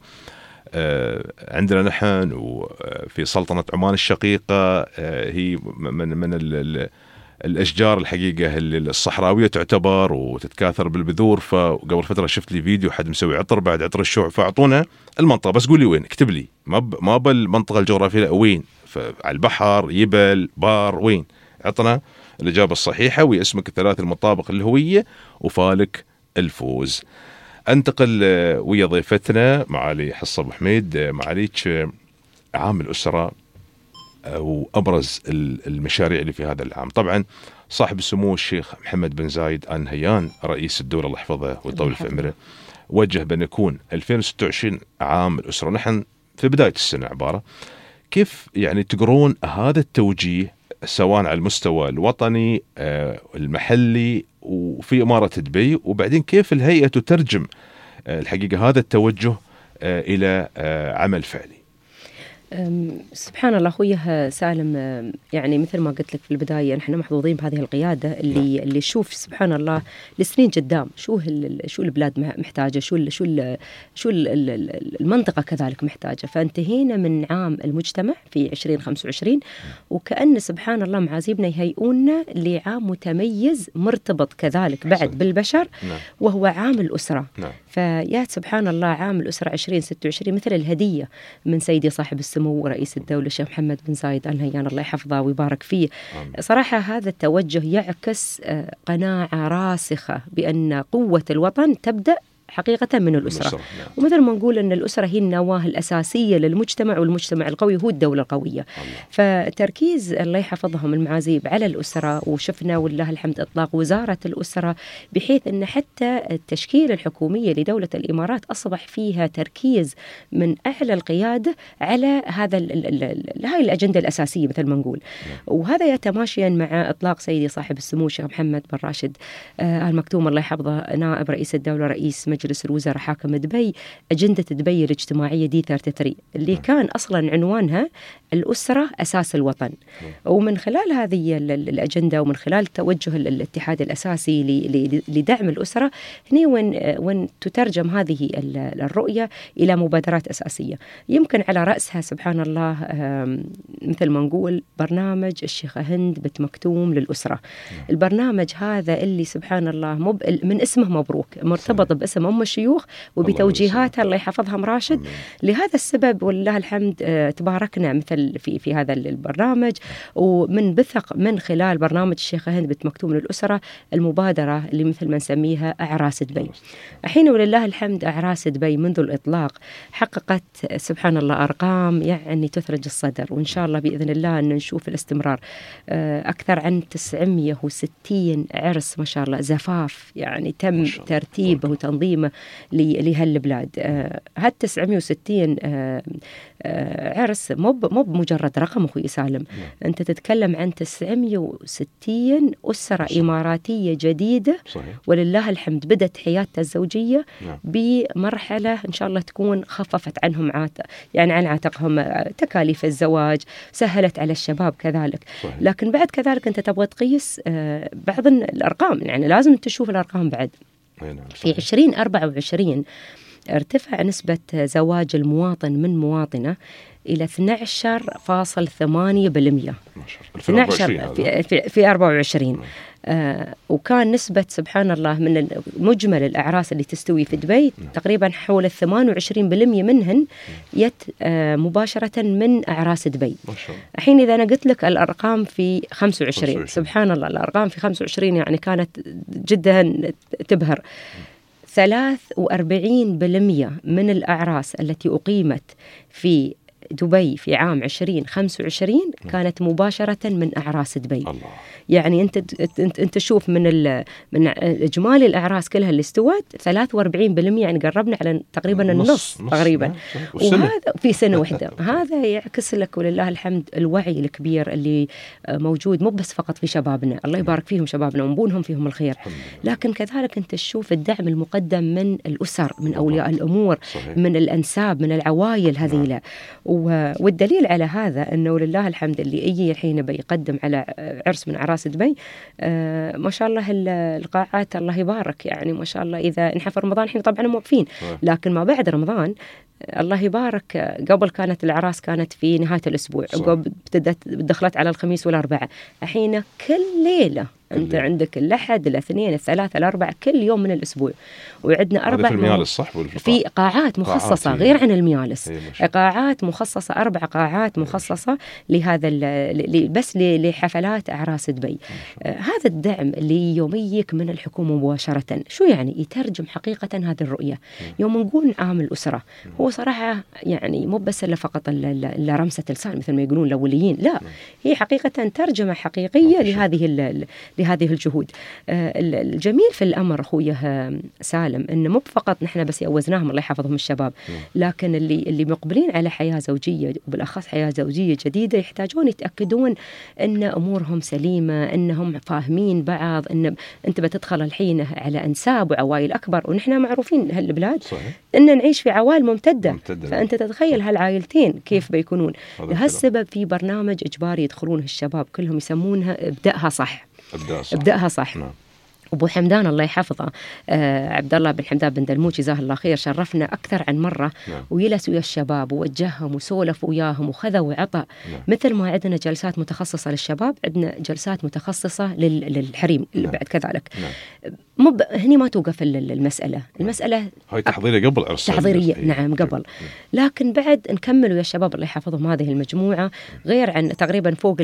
Speaker 4: عندنا نحن وفي سلطنة عمان الشقيقة، هي من الأشجار الحقيقة الصحراوية تعتبر وتتكاثر بالبذور. فقبل فترة شفت لي فيديو حد مسوي عطر بعد عطر الشوع، فأعطونا المنطقة بس قولي وين، اكتب لي ما بالمنطقة الجغرافية وين، على البحر يبل بار وين. عطنا الإجابة الصحيحة واسمك الثلاثي المطابق للهوية وفالك الفوز. انتقل ويا ضيفتنا معالي حصة أبو حميد. معاليك عام الأسرة وأبرز المشاريع اللي في هذا العام. طبعا صاحب السمو الشيخ محمد بن زايد آل نهيان رئيس الدولة الله يحفظه ويطول في عمره وجه بأن يكون 2026 عام الأسرة. نحن في بداية السنة عبارة كيف يعني تقرون هذا التوجيه سواء على المستوى الوطني المحلي وفي إمارة دبي، وبعدين كيف الهيئة تترجم الحقيقة هذا التوجه إلى عمل فعلي؟
Speaker 7: سبحان الله أخويا سالم، يعني مثل ما قلت لك في البداية نحن محظوظين بهذه القيادة اللي تشوف سبحان الله لسنين قدام شو البلاد محتاجة، شو المنطقة كذلك محتاجة. فانتهينا من عام المجتمع في 2025 وكأن سبحان الله معازيبنا يهيئونا لعام متميز مرتبط كذلك بعد بالبشر وهو عام الأسرة. فيا سبحان الله عام الأسرة 2026 مثل الهدية من سيدي صاحب السمو ورئيس الدولة الشيخ محمد بن زايد آل نهيان الله يحفظه ويبارك فيه. صراحة هذا التوجه يعكس قناعة راسخة بأن قوة الوطن تبدأ حقيقة من الأسرة. ومثل ما نقول أن الأسرة هي النواة الأساسية للمجتمع، والمجتمع القوي هو الدولة القوية. فتركيز الله يحفظهم المعازيب على الأسرة، وشفنا والله الحمد إطلاق وزارة الأسرة بحيث أن حتى التشكيل الحكومية لدولة الإمارات أصبح فيها تركيز من أعلى القيادة على هاي الأجندة الأساسية مثل ما نقول. وهذا يتماشيا مع إطلاق سيدي صاحب السمو الشيخ محمد بن راشد آل مكتوم الله يحفظه نائب رئيس الدولة رئيس مجلس الوزراء حاكم دبي، أجندة دبي الاجتماعية D33 اللي كان أصلا عنوانها الأسرة أساس الوطن. ومن خلال هذه الأجندة ومن خلال توجه الاتحاد الأساسي لدعم الأسرة هني وين تترجم هذه الرؤية إلى مبادرات أساسية يمكن على رأسها سبحان الله مثل ما نقول برنامج الشيخة هند بنت مكتوم للأسرة. البرنامج هذا اللي سبحان الله من اسمه مبروك مرتبط باسم بفهم أم الشيوخ وبتوجيهاتها الله يحفظها مراشد. لهذا السبب والله الحمد تباركنا مثل في هذا البرنامج، ومن بثق من خلال برنامج الشيخة هند بنت مكتوم للأسرة المبادرة اللي مثل ما نسميها أعراس دبي. الحين ولله الحمد أعراس دبي منذ الإطلاق حققت سبحان الله أرقام يعني تثرج الصدر، وإن شاء الله بإذن الله أن نشوف الاستمرار. أكثر عن 960 عرس ما شاء الله زفاف يعني تم ترتيبه وتنظيمه لهالبلاد. هال 960 عرس مو بمجرد رقم أخوي سالم، أنت تتكلم عن 960 أسرة إماراتية جديدة ولله الحمد بدت حياتها الزوجية بمرحلة إن شاء الله تكون خففت عنهم يعني عن عاتقهم تكاليف الزواج، سهلت على الشباب كذلك. لكن بعد كذلك أنت تبغى تقيس بعض الأرقام، يعني لازم تشوف الأرقام بعد. في 2024 ارتفع نسبة زواج المواطن من مواطنة إلى 12.8%. 12 في 24. وكان نسبة سبحان الله من مجمل الأعراس اللي تستوي في دبي تقريبا حول 28% منهن مباشرة من أعراس دبي. الحين إذا أنا قلت لك الأرقام في 25 سبحان الله الأرقام في 25 يعني كانت جدا تبهر. 43% من الأعراس التي أقيمت في دبي في عام 2025 كانت مباشرة من أعراس دبي. الله. يعني أنت شوف من إجمالي الأعراس كلها اللي استوت 43% يعني قربنا على تقريبا النص تقريبا، وهذا في سنة واحدة. هذا يعكس لك ولله الحمد الوعي الكبير اللي موجود مو بس فقط في شبابنا، الله يبارك فيهم شبابنا ونبونهم فيهم الخير، لكن كذلك أنت تشوف الدعم المقدم من الأسر، من أولياء الأمور، من الأنساب، من العوائل هذيلة. والدليل على هذا أنه لله الحمد اللي يجي الحين بيقدم على عرس من أعراس دبي ما شاء الله القاعات الله يبارك، يعني ما شاء الله إذا انحف رمضان الحين طبعا موقفين، لكن ما بعد رمضان الله يبارك قبل كانت الأعراس كانت في نهاية الأسبوع، قبل دخلت على الخميس والأربعاء، الحين كل ليلة أنت عندك الأحد الاثنين الثلاثة الأربعة كل يوم من الأسبوع. وعندنا 4
Speaker 4: في الميالس صح؟
Speaker 7: في قاعات مخصصة غير عن الميالس، قاعات مخصصة 4 قاعات مخصصة لهذا بس لحفلات أعراس دبي. هذا الدعم اللي يوميك من الحكومة مباشرة شو يعني يترجم حقيقة هذه الرؤية. يوم نقول عام الأسرة هو صراحة يعني مو بس إلا فقط إلا رمسة لسان مثل ما يقولون الأوليين، لا هي حقيقة ترجمة حقيقية لهذه الجهود. الجميل في الأمر أخويا سالم إنه مو فقط نحن بس يوزناهم الله يحفظهم الشباب، لكن اللي مقبلين على حياة زوجية وبالأخص حياة زوجية جديدة يحتاجون يتأكدون إن أمورهم سليمة، إنهم فاهمين بعض، إن أنت بتدخل الحين على أنساب وعوائل أكبر، ونحن معروفين هالبلاد إن نعيش في عوائل ممتدة. فأنت تتخيل هالعائلتين كيف بيكونون. لهالسبب في برنامج إجباري يدخلونه الشباب كلهم يسمونها ابدأها صح. ابدأها صح. أبو حمدان الله يحفظه عبد الله بن حمدان بن دلموش جزاه الله خير شرفنا أكثر عن مرة ويلس ويا الشباب ووجههم وسولف وياهم وخذ وعطى. مثل ما عندنا جلسات متخصصة للشباب عندنا جلسات متخصصة للحريم بعد كذلك. هني ما توقف المسألة
Speaker 4: هاي تحضيرية قبل عرس
Speaker 7: تحضيرية نعم قبل، لكن بعد نكمل ويا الشباب الله يحفظهم هذه المجموعة غير عن تقريبا فوق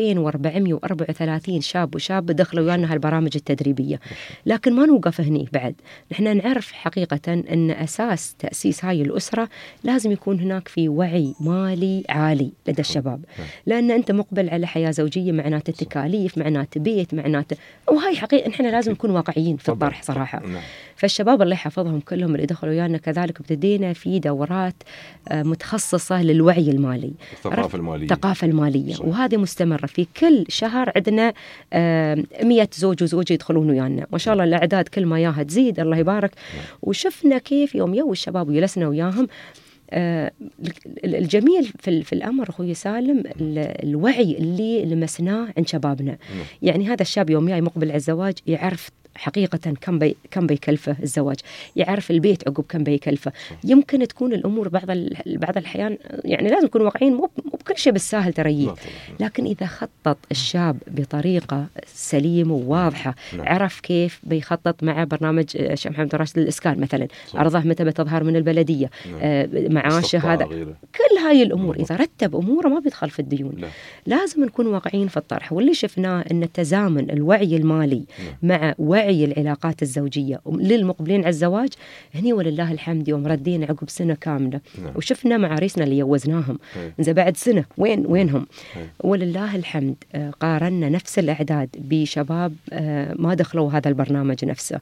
Speaker 7: 2434 شاب وشاب دخلوا ويانا هالبرامج التدريبية. لكن ما نوقف هني بعد، نحن نعرف حقيقة أن أساس تأسيس هاي الأسرة لازم يكون هناك في وعي مالي عالي لدى الشباب، لأن أنت مقبل على حياة زوجية معناته التكاليف معناته بيت معناته، وهاي حقيقة نحن لازم نكون واقعيين في الطرح صراحة. فالشباب الله يحفظهم كلهم اللي دخلوا ويانا كذلك ابتدينا في دورات متخصصة للوعي المالي، الثقافة المالية وهذه مستمرة في كل شهر عندنا 100 زوج وزوجة يدخلون ويانا ما شاء الله الأعداد كل ما ياها تزيد الله يبارك. وشفنا كيف يوم يو الشباب ويلسنا وياهم الجميل في الأمر أخوي سالم الوعي اللي لمسناه عند شبابنا. يعني هذا الشاب يوم ياي مقبل على الزواج يعرف حقيقة كم بيكلفه الزواج، يعرف البيت عقب كم بيكلفه. يمكن تكون الأمور بعض الأحيان يعني لازم نكون واقعيين، مو بكل شيء بالساهل تريه، لكن إذا خطط الشاب بطريقة سليمة وواضحة، عرف كيف بيخطط مع برنامج الشيخ محمد راشد للإسكان مثلا، أرضه متى بتظهر من البلدية، معاشه هذا، كل هاي الأمور إذا رتب أموره ما بيدخل في الديون. لازم نكون واقعيين في الطرح. واللي شفناه أن التزامن الوعي المالي مع وعي العلاقات الزوجية للمقبلين على الزواج، هني ولله الحمد يوم ردينا عقب سنة كاملة وشفنا معاريسنا اللي يوزناهم إذا بعد سنة وينهم، ولله الحمد قارنا نفس الأعداد بشباب ما دخلوا هذا البرنامج نفسه.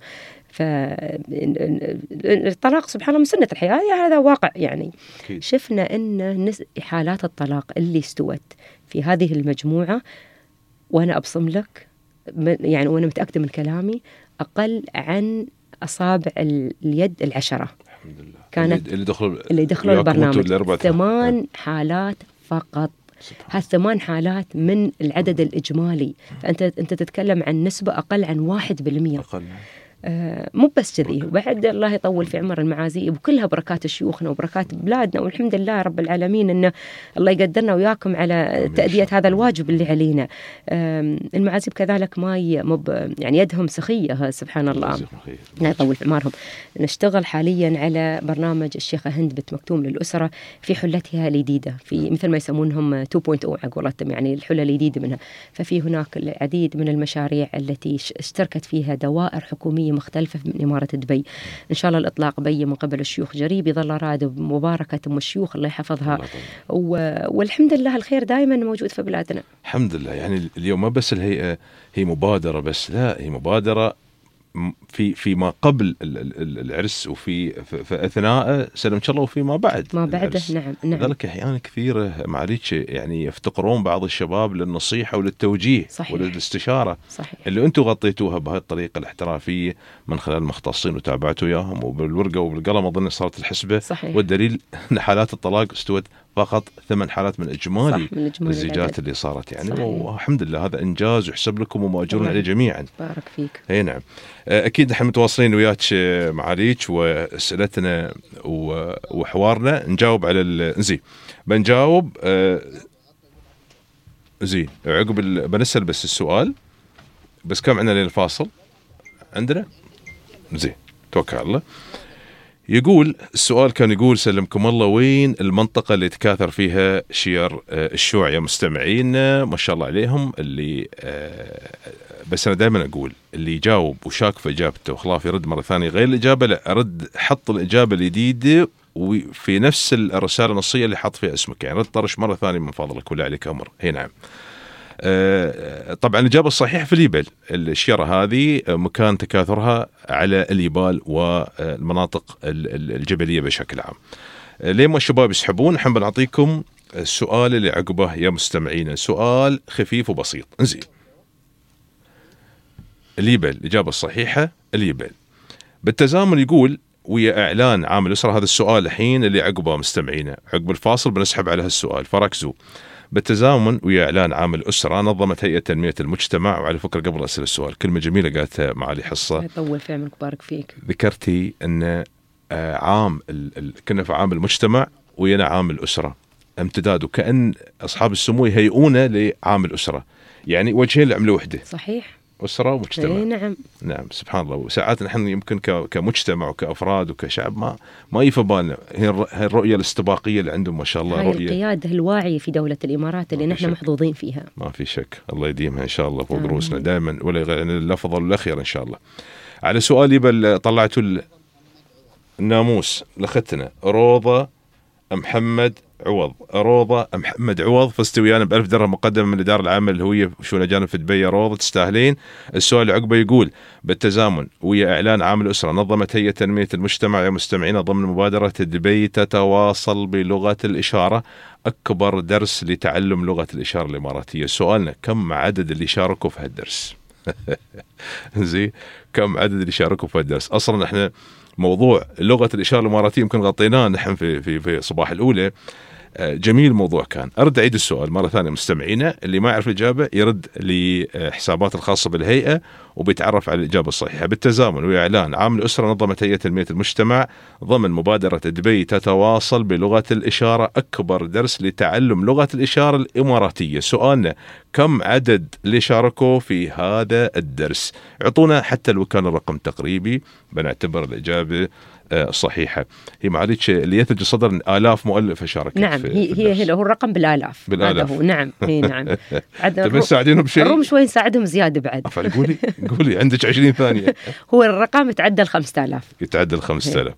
Speaker 7: فالطلاق سبحان الله من سنة الحياة، هذا واقع يعني. شفنا أن حالات الطلاق اللي استوت في هذه المجموعة، وأنا أبصم لك يعني وأنا متأكدة من كلامي، أقل عن أصابع اليد 10 الحمد لله كانت اللي دخلوا البرنامج 8 حالات فقط. هال8 حالات من العدد الإجمالي، فأنت تتكلم عن نسبة أقل عن 1%. مو بس كذي، وبعد الله يطول في عمر المعازي وكلها بركات شيوخنا وبركات بلادنا، والحمد لله رب العالمين إن الله يقدرنا وياكم على تأدية هذا الواجب اللي علينا. المعازيب كذلك ما يعني يدهم سخية سبحان الله، الله يطول في عمرهم. نشتغل حاليا على برنامج الشيخة هند بنت مكتوم للأسرة في حلتها الجديدة، في مثل ما يسمونهم 2.0 عقولتهم، يعني الحلة الجديدة منها. ففي هناك العديد من المشاريع التي اشتركت فيها دوائر حكومية مختلفة من إمارة دبي. إن شاء الله الإطلاق بي من قبل الشيوخ جريب، يظل راد بمباركة أم الشيوخ الله يحفظها، والحمد لله الخير دائما موجود في بلادنا
Speaker 4: الحمد لله. يعني اليوم ما بس الهيئة هي مبادرة بس، لا هي مبادرة فيما قبل العرس وفي أثناء سلام إن شاء الله وفيما بعد
Speaker 7: بعده. نعم.
Speaker 4: لذلك أحيانا كثيرة معليش يعني يفتقرون بعض الشباب للنصيحة وللتوجيه وللاستشارة.
Speaker 7: صحيح.
Speaker 4: اللي أنتم غطيتوها بهذه الطريقة الاحترافية من خلال المختصين وتابعتوا إياهم وبالورقة وبالقلم، أظن صارت الحسبة.
Speaker 7: صحيح.
Speaker 4: والدليل أن حالات الطلاق استوت فقط 8 حالات من إجمالي الزيجات اللي صارت يعني. والحمد لله هذا إنجاز يحسب لكم ومأجورون عليه جميعا.
Speaker 7: بارك فيك.
Speaker 4: أي نعم. أكيد نحن متواصلين وياك معاليك وأسئلتنا وحوارنا نجاوب على زين بنجاوب زين عقب بنسأل بس السؤال بس كم عندنا للفاصل عندنا زين توكل على الله. يقول السؤال كان يقول سلمكم الله وين المنطقة اللي تكاثر فيها شير الشيوع يا مستمعين ما شاء الله عليهم اللي بس أنا دائما أقول اللي يجاوب وشاك في إجابته وخلاف يرد مرة ثانية غير الإجابة لا أرد حط الإجابة الجديدة وفي نفس الرسالة النصية اللي حط فيها اسمك يعني رد طرش مرة ثانية من فضلك ولا عليك أمر. هي نعم. طبعا الإجابة الصحيحة في اليبل. الشيرة هذه مكان تكاثرها على اليبال والمناطق الجبلية بشكل عام. لما الشباب يسحبون نحن بنعطيكم السؤال اللي عقبه يا مستمعين. سؤال خفيف وبسيط. انزين اليبل الإجابة الصحيحة اليبل. بالتزامن يقول ويا إعلان عام الأسرة. هذا السؤال الحين اللي عقبه مستمعينا عقب الفاصل بنسحب على هالسؤال فركزوا. بالتزامن ويا إعلان عام الأسرة نظمت هيئة تنمية المجتمع. وعلى فكرة قبل أسأل السؤال كلمة جميلة قالتها معالي حصة
Speaker 7: يطول في عمرك بارك فيك.
Speaker 4: ذكرتي أن عام كنا في عام المجتمع ويانا عام الأسرة امتداد وكأن أصحاب السمو يهيئونا لعام الأسرة يعني وجهين لعملة وحدة.
Speaker 7: صحيح.
Speaker 4: أسرة ومجتمع.
Speaker 7: نعم.
Speaker 4: نعم سبحان الله. وساعات نحن يمكن كمجتمع وكأفراد وكشعب ما يفبالنا هي الرؤية الاستباقية اللي عندهم ما شاء الله.
Speaker 7: هاي القيادة الواعية في دولة الإمارات اللي نحن محظوظين فيها.
Speaker 4: ما في شك. الله يديمها إن شاء الله فوق رؤوسنا دائما ولا يغير الأفضل والأخير إن شاء الله. على سؤالي بل طلعتوا الناموس لختنا روضة محمد عوض. روضة محمد عوض فزت ويانا ب1000 درهم مقدمة من الإدارة العامة الهوية وشؤون الأجانب في دبي. روضة تستاهلين. السؤال اللي عقبه يقول بالتزامن ويا إعلان عام الأسرة نظمت هيئة تنمية المجتمع يا مستمعين ضمن مبادرة دبي تتواصل بلغة الإشارة أكبر درس لتعلم لغة الإشارة الإماراتية. سؤالنا كم عدد اللي شاركوا في هالدرس؟ زي كم عدد اللي شاركوا في هالدرس؟ أصلا احنا موضوع لغة الإشارة الإماراتية يمكن غطيناه نحن في صباح الأولى جميل الموضوع كان. أرد أعيد السؤال مرة ثانية مستمعينا، اللي ما يعرف الإجابة يرد لحسابات الخاصة بالهيئة وبيتعرف على الإجابة الصحيحة. بالتزامن وإعلان عام الأسرة نظمت هيئة تنمية المجتمع ضمن مبادرة دبي تتواصل بلغة الإشارة أكبر درس لتعلم لغة الإشارة الإماراتية. سؤالنا: كم عدد اللي شاركوا في هذا الدرس؟ اعطونا حتى لو كان الرقم تقريبي بنعتبر الإجابة صحيحة. هي معلش اللي يثلج الصدر آلاف مؤلفة شاركت.
Speaker 7: نعم، هي هو الرقم بالآلاف.
Speaker 4: بالآلاف.
Speaker 7: هو نعم. نعم.
Speaker 4: تبي تساعدينهم بشيء؟
Speaker 7: الروم شوي نساعدهم زيادة بعد.
Speaker 4: قولي عندك 20 ثانية.
Speaker 7: هو الرقم يتعدى 5000.
Speaker 4: يتعدى 5000.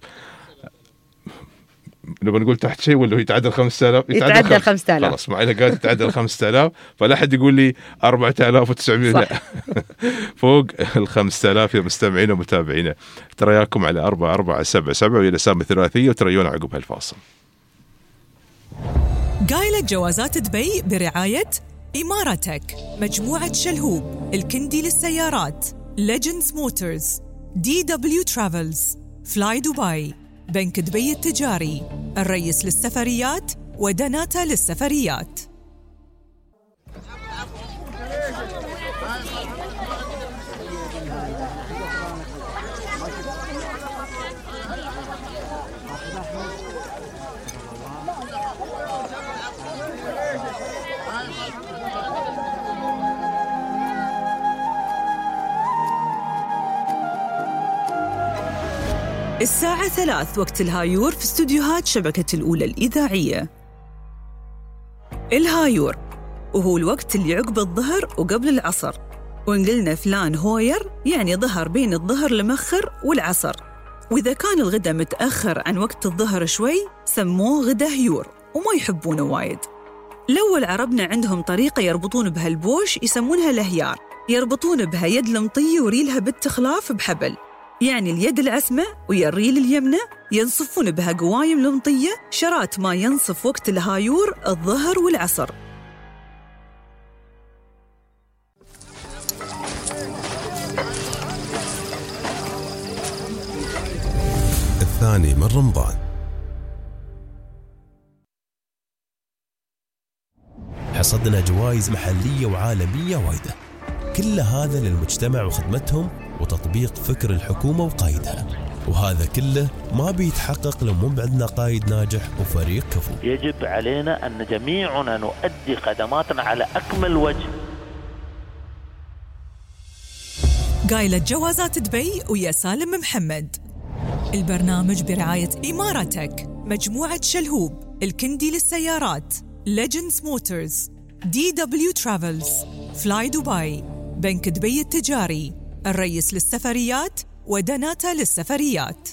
Speaker 4: نبغى نقول تحت شيء ولا يتعدى 5000؟
Speaker 7: يتعدى 5000.
Speaker 4: خلاص معي قاعد يتعدى 5000، فلا حد يقول لي 4900. لا فوق 5000 يا مستمعين ومتابعينا. ترياكم على 4477 ويا الأسامي الثلاثية وتريونا عقب هالفاصل.
Speaker 3: قايلة جوازات دبي برعاية إماراتك، مجموعة شلهوب، الكندي للسيارات، ليجندز موتورز، DW ترافلز، فلاي دبي، بنك دبي التجاري، الرئيس للسفريات ودناتا للسفريات. الساعة 3 وقت الهايور في استوديوهات شبكة الأولى الإذاعية. الهايور وهو الوقت اللي عقب الظهر وقبل العصر، وإن قلنا فلان هوير يعني ظهر بين الظهر لمخر والعصر، وإذا كان الغدا متأخر عن وقت الظهر شوي سموه غدا هيور وما يحبونه وايد. الأول عربنا عندهم طريقة يربطون بها البوش يسمونها الهيار، يربطون بها يد المطية وريلها بالتخلاف بحبل، يعني اليد العسمة ويا الريل اليمنى ينصفون بها قوايم المطية شرات ما ينصف وقت الهايور الظهر والعصر.
Speaker 1: الثاني من رمضان. حصدنا جوائز محلية وعالمية وايدة، كل هذا للمجتمع وخدمتهم وتطبيق فكر الحكومة وقائدها، وهذا كله ما بيتحقق لو مو عندنا قائد ناجح وفريق كفو.
Speaker 2: يجب علينا أن جميعنا نؤدي خدماتنا على أكمل وجه.
Speaker 3: قايلة جوازات دبي ويا سالم محمد. البرنامج برعاية إماراتك، مجموعة شلهوب، الكندي للسيارات، ليجندز موتورز، DW ترافلز، فلاي دبي، بنك دبي التجاري، الرئيس للسفريات ودناتا للسفريات.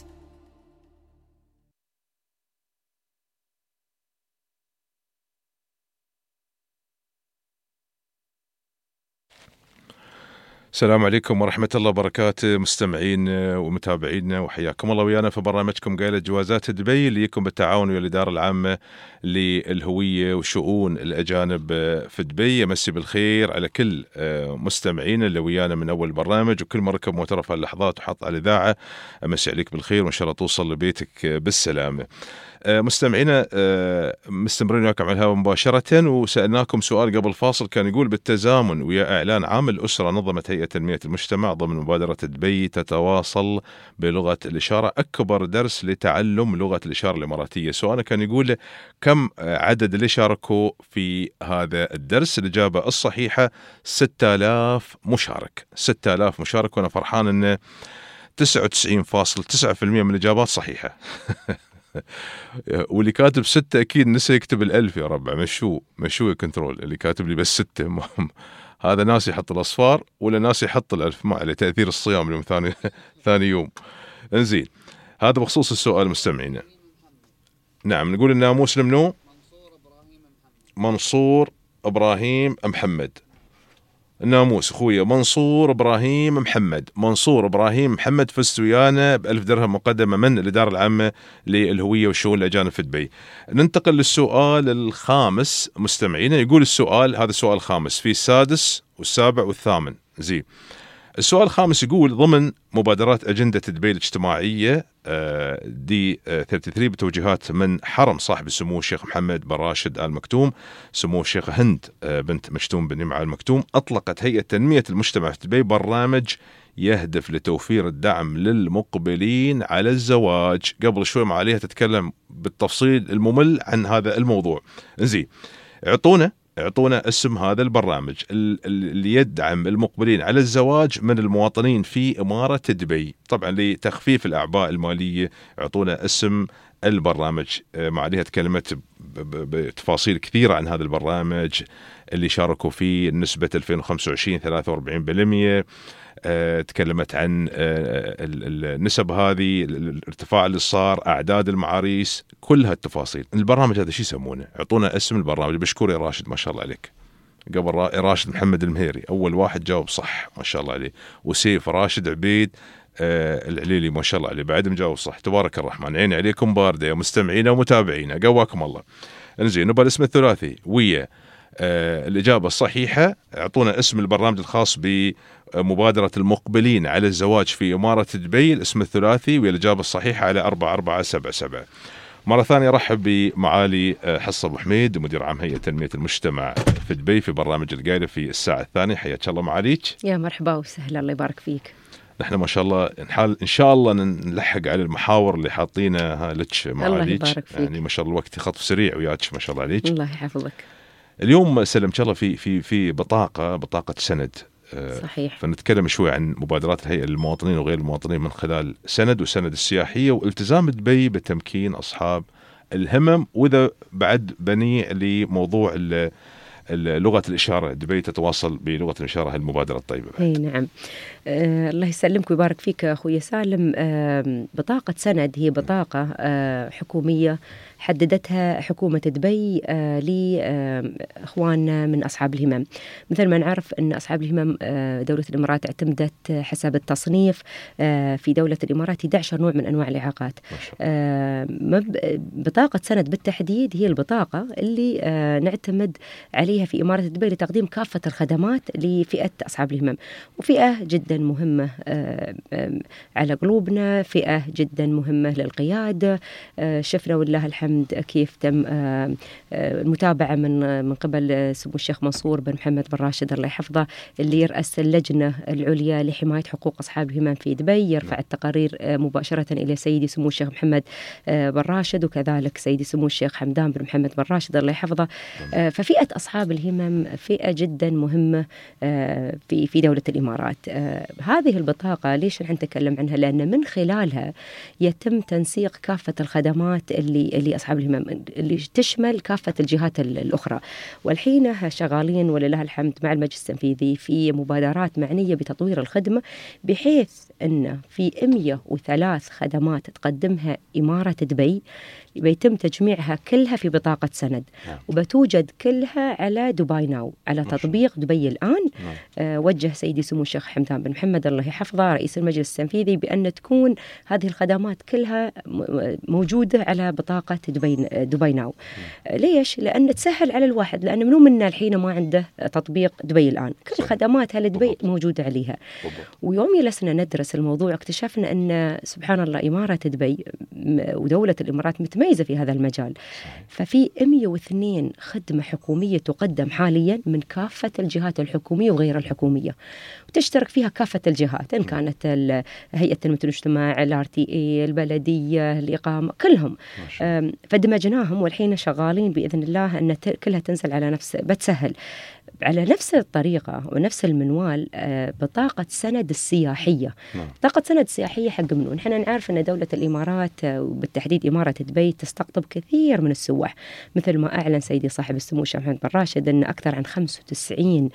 Speaker 4: السلام عليكم ورحمة الله وبركاته مستمعين ومتابعينا، وحياكم الله ويانا في برنامجكم قايلة جوازات دبي اللي يكون بالتعاون ويا الإدارة العامة للهوية وشؤون الأجانب في دبي. يمسي بالخير على كل مستمعينا اللي ويانا من أول برنامج، وكل مركب معترف هاللحظات وحط على الإذاعة. أمسي عليك بالخير وإن شاء الله توصل لبيتك بالسلامة. مستمعينا مستمرين وياكم على الهواء مباشرة، وسألناكم سؤال قبل فاصل كان يقول: بالتزامن ويا إعلان عام الأسرة نظمت هيئة تنمية المجتمع ضمن مبادرة دبي تتواصل بلغة الإشارة أكبر درس لتعلم لغة الإشارة الإماراتية. سؤالنا كان يقول: كم عدد اللي شاركوا في هذا الدرس؟ الإجابة الصحيحة 6000 مشارك. 6000 مشارك، وأنا فرحان أن 99.9% من الإجابات صحيحة. واللي كاتب 6 أكيد نسى يكتب 1000 يا ربع. مشوه كنترول اللي كاتب لي بس 6. هذا ناس يحط الأصفار ولا ناس يحط 1000، ما عليه، تأثير الصيام اليوم ثاني يوم. انزين، هذا بخصوص السؤال مستمعينا. نعم، نقول الناموس المنو منصور إبراهيم محمد. الناموس أخويا منصور إبراهيم محمد. منصور إبراهيم محمد فزت ويانا ب1000 درهم مقدمة من الإدارة العامة للهوية والشؤون الأجانب في دبي. ننتقل للسؤال الخامس مستمعينا. يقول السؤال، هذا السؤال الخامس، في السادس والسابع والثامن. زين، السؤال الخامس يقول: ضمن مبادرات أجندة دبي الاجتماعية دي 33 بتوجيهات من حرم صاحب السمو الشيخ محمد بن راشد آل مكتوم، سمو الشيخة هند بنت مشتوم بن نمعة آل مكتوم، أطلقت هيئة تنمية المجتمع في دبي برنامج يهدف لتوفير الدعم للمقبلين على الزواج. قبل شوي معاليها تتكلم بالتفصيل الممل عن هذا الموضوع. زين، اعطونا اسم هذا البرنامج اللي يدعم المقبلين على الزواج من المواطنين في إمارة دبي. طبعا لتخفيف الأعباء المالية اعطونا اسم البرنامج. معاليها تكلمت بتفاصيل كثيرة عن هذا البرنامج اللي شاركوا فيه، نسبة 2025 43%. تكلمت عن النسب هذه، الارتفاع اللي صار، أعداد المعاريس، كل هالتفاصيل. البرنامج هذا شو يسمونه؟ اعطونا اسم البرنامج. بشكور يا راشد، ما شاء الله عليك. قبل راشد محمد المهيري أول واحد جاوب صح، ما شاء الله عليه. وسيف راشد عبيد العليلي، ما شاء الله عليه، بعد مجاوب صح. تبارك الرحمن، عيني عليكم باردة يا مستمعين ومتابعين، قواكم الله. انزين، نبغى الاسم الثلاثي ويا الإجابة الصحيحة. اعطونا اسم البرنامج الخاص بمبادرة المقبلين على الزواج في إمارة دبي، الاسم الثلاثي والإجابة الصحيحة على 4477. مرة ثانية رحب بمعالي حصة أبو حميد، مدير عام هيئة تنمية المجتمع في دبي، في برنامج القايلة في الساعة الثانية. حياك الله معاليك.
Speaker 7: يا مرحبا وسهلا، الله يبارك فيك.
Speaker 4: نحن ما شاء الله إن شاء الله نلحق على المحاور اللي حاطينها لك معاليك. يعني ما شاء الله الوقت خطف سريع وياك، ما شاء الله عليك.
Speaker 7: الله يحفظك.
Speaker 4: اليوم سلمت الله في بطاقة سند.
Speaker 7: صحيح.
Speaker 4: فنتكلم شوي عن مبادرات الهيئة للمواطنين وغير المواطنين من خلال سند وسند السياحية، والتزام دبي بتمكين أصحاب الهمم، وإذا بعد بني لموضوع لغة الإشارة. دبي تتواصل بلغة الإشارة، هالمبادرة الطيبة.
Speaker 7: اي نعم. الله يسلمك ويبارك فيك أخوي سالم. بطاقة سند هي بطاقة حكومية حددتها حكومة دبي لإخواننا من أصحاب الهمم. مثل ما نعرف أن أصحاب الهمم دولة الإمارات اعتمدت حسب التصنيف في دولة الإمارات 11 نوع من أنواع الإعاقات. بطاقة سند بالتحديد هي البطاقة اللي نعتمد عليها في إمارة دبي لتقديم كافة الخدمات لفئة أصحاب الهمم، وفئة جدا مهمة على قلوبنا، فئة جدا مهمة للقيادة. شفنا والله الحمد كيف تم المتابعة من قبل سمو الشيخ منصور بن محمد بن راشد الله يحفظه، اللي يرأس اللجنة العليا لحماية حقوق أصحاب الهمم في دبي، يرفع التقارير مباشرة إلى سيدي سمو الشيخ محمد بن راشد، وكذلك سيدي سمو الشيخ حمدان بن محمد بن راشد الله يحفظه. ففئة أصحاب الهمم فئة جدا مهمة في دولة الإمارات. هذه البطاقة ليش نحن نتكلم عنها؟ لأن من خلالها يتم تنسيق كافة الخدمات اللي أصحاب الهمم، اللي تشمل كافة الجهات الأخرى. والحين شغالين ولله الحمد مع المجلس التنفيذي في مبادرات معنية بتطوير الخدمة، بحيث أن في 103 خدمات تقدمها إمارة دبي بيتم تجميعها كلها في بطاقة سند، وبتوجد كلها على دبي ناو، على تطبيق دبي الآن. وجه سيدي سمو الشيخ حمدان بن محمد الله يحفظه رئيس المجلس التنفيذي بأن تكون هذه الخدمات كلها موجودة على بطاقة دبي ناو. ليش؟ لأن تسهل على الواحد، لأن منو منا الحين ما عنده تطبيق دبي الآن، كل خدمات هالدبي موجودة عليها. ويوم جلسنا ندرس الموضوع اكتشفنا أن سبحان الله إمارة دبي ودولة الإمارات متميزة في هذا المجال. ففي 102 خدمة حكومية تقدم حاليا من كافة الجهات الحكومية وغير الحكومية، وتشترك فيها كافة الجهات، إن كانت هيئة تنمية المجتمع، الRTA، البلدية، الإقامة، كلهم. فدمجناهم والحين شغالين بإذن الله أن كلها تنزل على بتسهل على نفس الطريقة ونفس المنوال. بطاقة سند السياحية. بطاقة سند السياحية حق منو؟ نحن نعرف أن دولة الإمارات وبالتحديد إمارة دبي تستقطب كثير من السواح، مثل ما أعلن سيدي صاحب السمو الشيخ محمد بن راشد أن أكثر عن 95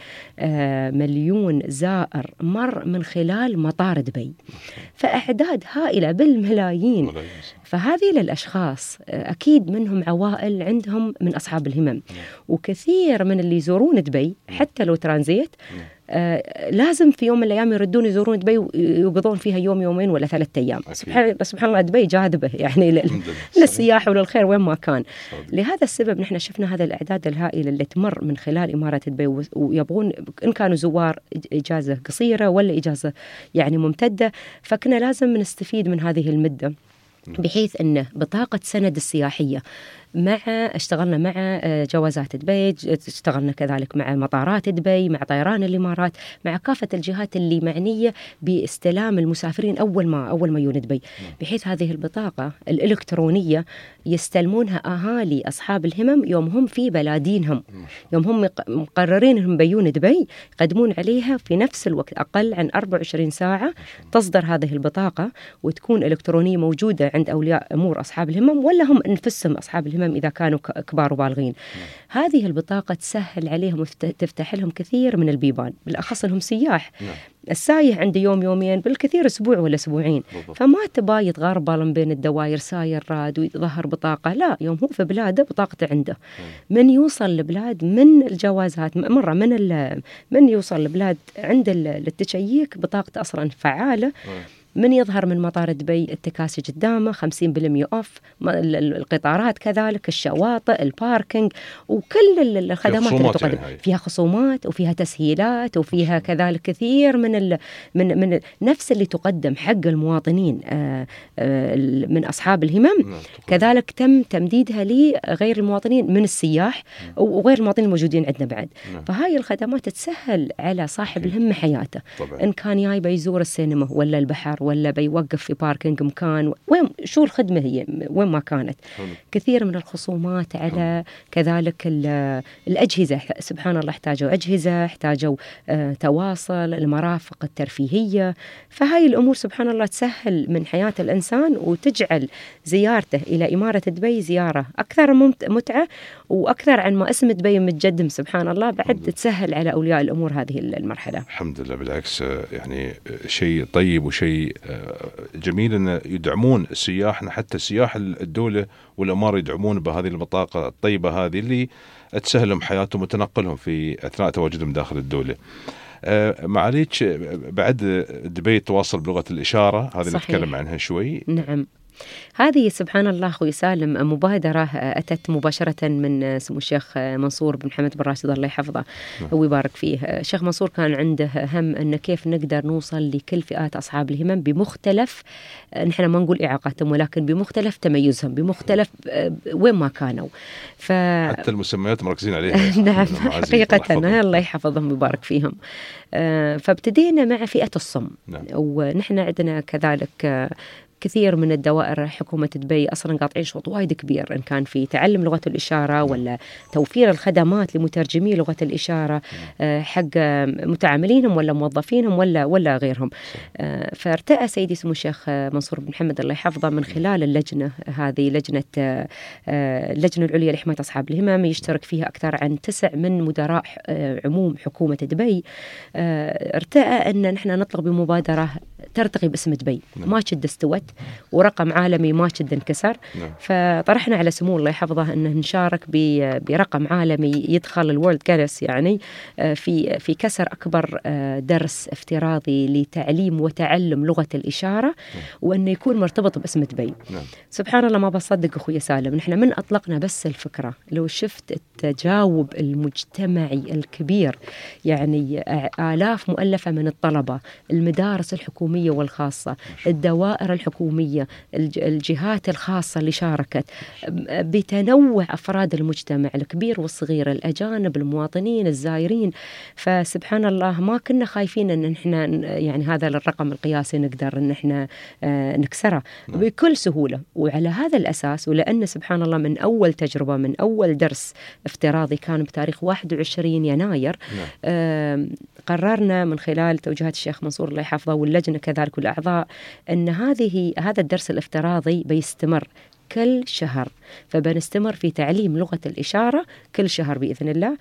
Speaker 7: مليون زائر مر من خلال مطار دبي. فأعداد هائلة بالملايين. فهذه للأشخاص أكيد منهم عوائل عندهم من أصحاب الهمم، وكثير من اللي يزورون دبي حتى لو ترانزيت لازم في يوم من الأيام يردون يزورون دبي ويقضون فيها يوم يومين ولا 3 أيام. سبحان الله دبي جاذبة يعني للسياح وللخير وين ما كان. لهذا السبب نحن شفنا هذا الأعداد الهائلة اللي تمر من خلال إمارة دبي، ويبغون إن كانوا زوار إجازة قصيرة ولا إجازة يعني ممتدة، فكنا لازم نستفيد من هذه المدة بحيث أن بطاقة سند السياحية اشتغلنا مع جوازات دبي، اشتغلنا كذلك مع مطارات دبي، مع طيران الإمارات، مع كافة الجهات اللي معنية باستلام المسافرين أول ما يجون دبي، بحيث هذه البطاقة الإلكترونية يستلمونها أهالي أصحاب الهمم يوم هم في بلادينهم، يوم هم مقررين أنهم بيجون دبي يقدمون عليها في نفس الوقت، أقل عن 24 ساعة تصدر هذه البطاقة وتكون إلكترونية موجودة عند أولياء أمور أصحاب الهمم ولا هم انفسهم أصحاب الهمم إذا كانوا كبار وبالغين. هذه البطاقة تسهل عليهم وتفتح لهم كثير من البيبان، بالأخص أنهم سياح. السايح عنده يوم يومين بالكثير أسبوع ولا أسبوعين، فما تبا يتغربل بين الدوائر ساير راد ويظهر بطاقة، لا، يوم هو في بلاده بطاقته عنده. من يوصل لبلاد من الجوازات مرة من يوصل لبلاد عند التشيك بطاقته أصلا فعالة. من يظهر من مطار دبي التكاسي قدامه 50% أوف، القطارات كذلك، الشواطئ، الباركينج، وكل الخدمات اللي تقدم فيها خصومات وفيها تسهيلات وفيها كذلك كثير من نفس اللي تقدم حق المواطنين من أصحاب الهمم، كذلك تم تمديدها لغير المواطنين من السياح وغير المواطنين الموجودين عندنا بعد. فهاي الخدمات تسهل على صاحب الهمة حياته، إن كان جاي بيزور السينما ولا البحر ولا بيوقف في باركينج مكان، وين شو الخدمة هي وين ما كانت. كثير من الخصومات على كذلك الأجهزة، سبحان الله احتاجوا أجهزة، احتاجوا تواصل، المرافق الترفيهية. فهاي الأمور سبحان الله تسهل من حياة الإنسان وتجعل زيارته إلى إمارة دبي زيارة أكثر متعة وأكثر عن ما اسم دبي متجدم. سبحان الله بعد تسهل على أولياء الأمور هذه المرحلة.
Speaker 4: الحمد لله، بالعكس يعني شيء طيب وشيء جميل أن يدعمون السياح، حتى السياح الدولة والأمار يدعمون بهذه البطاقة الطيبة هذه اللي تسهلهم حياتهم وتنقلهم في أثناء تواجدهم داخل الدولة. معاليك بعد دبي تواصل بلغة الإشارة، هذه نتكلم عنها شوي.
Speaker 7: نعم، هذه سبحان الله أخوي سالم مبادرة أتت مباشرة من سمو الشيخ منصور بن محمد بن راشد الله يحفظه ويبارك فيه. الشيخ منصور كان عنده هم أن كيف نقدر نوصل لكل فئات أصحاب الهمم بمختلف، نحن ما نقول إعاقاتهم ولكن بمختلف تميزهم، بمختلف وين ما كانوا،
Speaker 4: حتى المسميات مركزين عليها.
Speaker 7: نعم حقيقة الله يحفظهم ويبارك فيهم. فابتدينا مع فئة الصم. نعم. ونحن عندنا كذلك كثير من الدوائر حكومة دبي أصلاً قاطعين شوط وايد كبير، إن كان في تعلم لغة الإشارة ولا توفير الخدمات لمترجمي لغة الإشارة حق متعاملينهم ولا موظفينهم ولا غيرهم. فارتأى سيدي سمو الشيخ منصور بن محمد الله يحفظه من خلال اللجنة هذه، اللجنة العليا لحماية أصحاب الهمم، يشترك فيها أكثر عن 9 من مدراء عموم حكومة دبي. ارتأى أن نحن نطلق بمبادرة ترتقي باسم دبي، ما شد استوت ورقم عالمي ما شد انكسر. فطرحنا على سمو الله يحفظه أن نشارك برقم عالمي يدخل الورلد جينيس، يعني في كسر أكبر درس افتراضي لتعليم وتعلم لغة الإشارة، وأنه يكون مرتبط باسم دبي. سبحان الله ما بصدق أخوي سالم، نحن من أطلقنا بس الفكرة لو شفت التجاوب المجتمعي الكبير، يعني آلاف مؤلفة من الطلبة، المدارس الحكومية والخاصة، الدوائر الحكومية، الجهات الخاصة اللي شاركت، بتنوع أفراد المجتمع الكبير والصغير، الأجانب، المواطنين، الزائرين. فسبحان الله ما كنا خايفين أن نحن يعني هذا الرقم القياسي نقدر أن نحن نكسره بكل سهولة. وعلى هذا الأساس، ولأن سبحان الله من أول تجربة، من أول درس افتراضي كان بتاريخ 21 يناير، قررنا من خلال توجيهات الشيخ منصور الله يحفظه واللجنة كذلك والأعضاء أن هذا الدرس الافتراضي بيستمر كل شهر. فبنستمر في تعليم لغة الإشارة كل شهر بإذن الله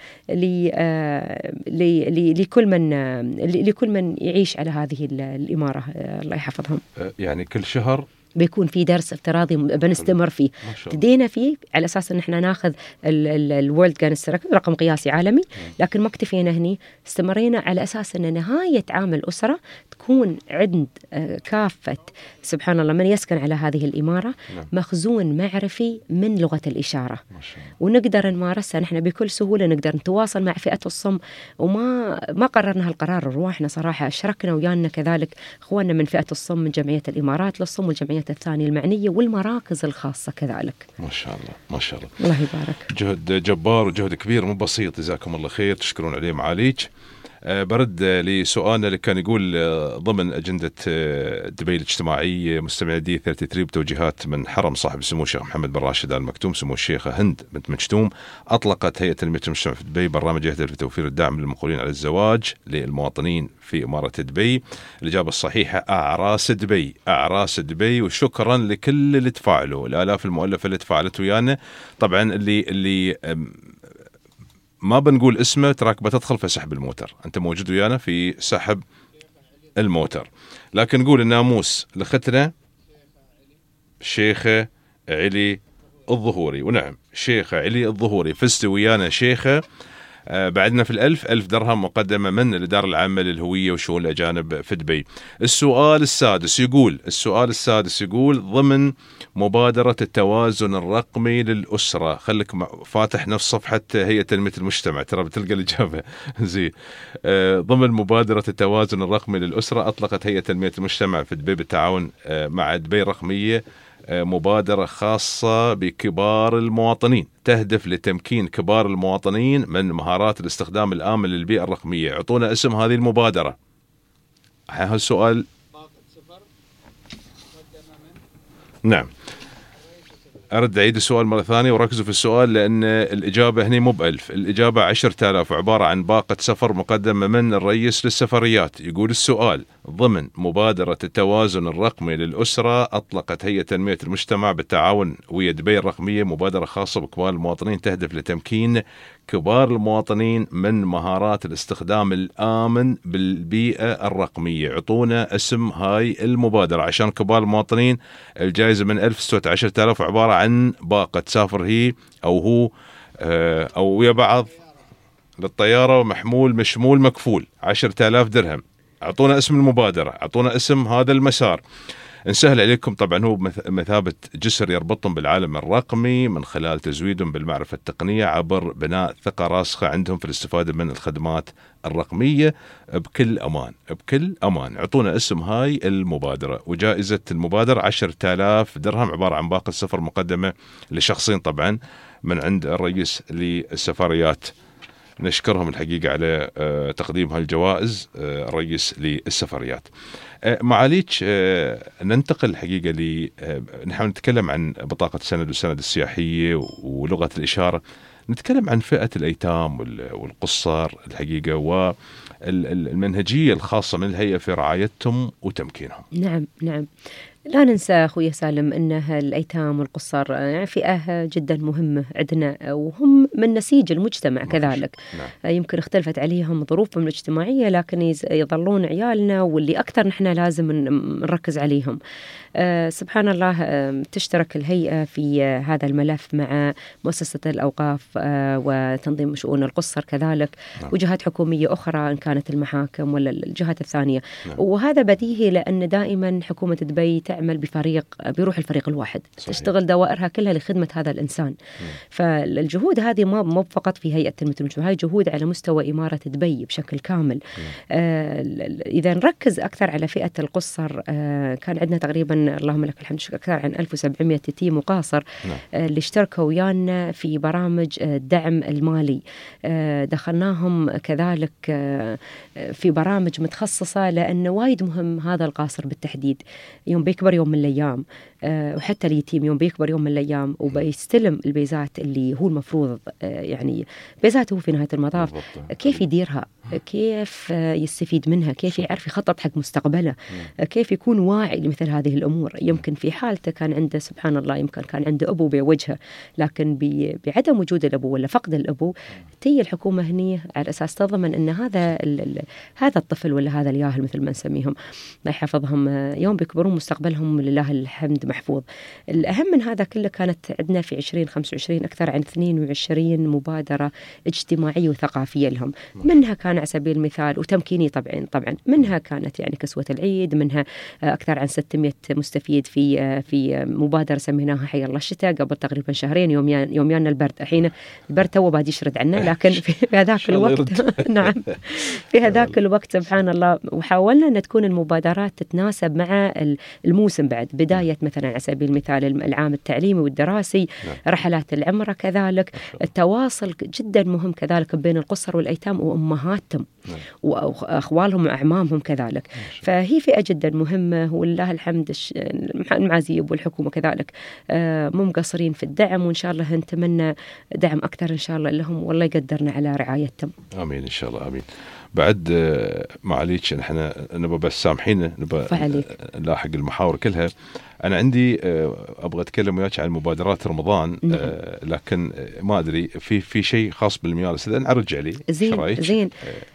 Speaker 7: لكل من يعيش على هذه الإمارة الله يحفظهم.
Speaker 4: يعني كل شهر
Speaker 7: بيكون في درس افتراضي بنستمر فيه. بدينا فيه على أساس أن احنا ناخذ الورلد جانستر رقم قياسي عالمي، لكن ما اكتفينا هني، استمرينا على أساس أن نهاية عام الأسرة تكون عند كافة سبحان الله من يسكن على هذه الإمارة مخزون معرفي من لغة الإشارة، ونقدر نمارسها نحن بكل سهولة، نقدر نتواصل مع فئة الصم. وما قررنا هالقرار رواحنا صراحة، أشركنا ويانا كذلك أخواننا من فئة الصم من جمعية الإمارات للصم والجمعيات الثانية المعنية والمراكز الخاصة كذلك.
Speaker 4: ما شاء الله ما شاء الله،
Speaker 7: الله يبارك.
Speaker 4: جهد جبار وجهد كبير مو بسيط، جزاكم الله خير، تشكرون عليه معاليك. برد لسؤالنا اللي كان يقول ضمن أجندة دبي الاجتماعية مستمع دي 33 بتوجيهات من حرم صاحب السمو الشيخ محمد بن راشد آل مكتوم سمو الشيخة هند بنت مجتوم، أطلقت هيئة تنمية المجتمع في دبي برنامج يهدف لتوفير الدعم للمقبلين على الزواج للمواطنين في إمارة دبي. الإجابة الصحيحة أعراس دبي، أعراس دبي. وشكرا لكل اللي تفاعلوا، الآلاف المؤلفة اللي تفاعلت ويانا. طبعا اللي ما بنقول اسمه تراك بتدخل في سحب الموتر، أنت موجود ويانا في سحب الموتر، لكن نقول الناموس لختنا شيخة علي الظهوري. ونعم شيخة علي الظهوري، فزت ويانا شيخة. بعدنا في 1000 درهم مقدمة من الإدارة العامة للهوية وشؤون الأجانب في دبي. السؤال السادس يقول ضمن مبادرة التوازن الرقمي للأسرة، خليك فاتح نفس صفحة هيئة تنمية المجتمع ترى بتلقى الإجابة زين. ضمن مبادرة التوازن الرقمي للأسرة أطلقت هيئة تنمية المجتمع في دبي بالتعاون مع دبي الرقمية مبادرة خاصة بكبار المواطنين تهدف لتمكين كبار المواطنين من مهارات الاستخدام الآمن للبيئة الرقمية. اعطونا اسم هذه المبادرة. هالسؤال نعم، أرد أعيد السؤال مرة ثانية وركزوا في السؤال لأن الإجابة هنا مو ب1000، الإجابة 10,000 عبارة عن باقة سفر مقدمة من الرئيس للسفريات. يقول السؤال ضمن مبادرة التوازن الرقمي للأسرة أطلقت هيئة تنمية المجتمع بالتعاون ويا دبي الرقمية مبادرة خاصة بكبار المواطنين تهدف لتمكين كبار المواطنين من مهارات الاستخدام الآمن بالبيئة الرقمية. عطونا اسم هاي المبادرة عشان كبار المواطنين. الجائزة من 1000 استوت 10,000 عبارة عن باقة تسافر هي أو هو أو ويا بعض للطيارة محمول مشمول مكفول 10,000 درهم. أعطونا اسم المبادرة، أعطونا اسم هذا المسار. نسهل عليكم، طبعا هو مثابة جسر يربطهم بالعالم الرقمي من خلال تزويدهم بالمعرفة التقنية عبر بناء ثقة راسخة عندهم في الاستفادة من الخدمات الرقمية بكل أمان بكل أمان. أعطونا اسم هاي المبادرة. وجائزة المبادرة 10,000 درهم عبارة عن باقة سفر مقدمة لشخصين طبعا من عند الرئيس للسفاريات. نشكرهم الحقيقة على تقديم هالجوائز الرئيس للسفريات. معاليك ننتقل الحقيقة نحن نتكلم عن بطاقة سند والسند السياحية ولغة الإشارة، نتكلم عن فئة الأيتام والقصار الحقيقة والمنهجية الخاصة من الهيئة في رعايتهم وتمكينهم.
Speaker 7: نعم نعم، لا ننسى أخوي سالم أن الأيتام والقصار يعني فئة جدا مهمة عندنا، وهم من نسيج المجتمع كذلك. نعم. يمكن اختلفت عليهم ظروفهم الاجتماعية لكن يظلون عيالنا واللي أكثر نحن لازم نركز عليهم. سبحان الله، تشترك الهيئة في هذا الملف مع مؤسسة الأوقاف وتنظيم شؤون القصر كذلك. نعم. وجهات حكومية أخرى إن كانت المحاكم ولا الجهات الثانية. نعم. وهذا بديهي لأن دائما حكومة دبي تعمل بروح الفريق الواحد. صحيح. تشتغل دوائرها كلها لخدمة هذا الإنسان. فالجهود هذه ما فقط في هيئة تنمية المجتمع، هاي جهود على مستوى إمارة دبي بشكل كامل. إذا نركز أكثر على فئة القصر، كان عندنا تقريبا اللهم لك الحمد أكثر عن 1700 يتيم وقاصر اللي اشتركوا ويانا في برامج الدعم المالي. دخلناهم كذلك في برامج متخصصة لأن وايد مهم هذا القاصر بالتحديد. يوم بيكبر يوم من الأيام وحتى اليتيم يوم بيكبر يوم من الأيام وبيستلم البيزات اللي هو المفروض يعني بيزاته في نهاية المطاف، كيف يديرها، كيف يستفيد منها، كيف يعرف يخطط حق مستقبله، كيف يكون واعي لمثل هذه الأمور. يمكن في حالته كان عنده سبحان الله يمكن كان عنده أبو بوجهه، لكن بعدم وجود الأبو ولا فقد الأبو تي الحكومة هني على أساس تضمن أن هذا الطفل ولا هذا الياهل مثل ما نسميهم الله يحفظهم يوم بيكبرون مستقبلا مستقبلهم لله الحمد محفوظ. الأهم من هذا كله كانت عندنا في 2025 أكثر عن 22 مبادرة اجتماعية وثقافية لهم، منها كان على سبيل المثال وتمكيني طبعا منها كانت يعني كسوة العيد، منها أكثر عن 600 مستفيد في مبادرة سميناها حي الله الشتاء قبل تقريبا شهرين، يوميان البرد. الحين البرد تو بادي يشرد عنا، لكن في هذاك الوقت نعم في هذاك الوقت سبحان الله، وحاولنا أن تكون المبادرات تتناسب مع الموسم. بعد بداية مثلا على سبيل المثال العام التعليمي والدراسي، رحلات العمرة كذلك، التواصل جدا مهم كذلك بين القصر والأيتام وأمهاتهم وأخوالهم وأعمامهم كذلك. فهي فئة جدا مهمة، ولله الحمد المعازيب والحكومة كذلك مو مقصرين في الدعم، وإن شاء الله نتمنى دعم أكثر إن شاء الله لهم، والله يقدرنا على رعايتهم.
Speaker 4: آمين إن شاء الله. آمين. بعد معليش احنا نبغى بس سامحينا، نبغى نلاحق المحاور كلها. أنا عندي أبغى أتكلم وياك عن مبادرات رمضان، لكن ما أدري في شيء خاص بالميالس إذا نعرج عليه.
Speaker 7: زين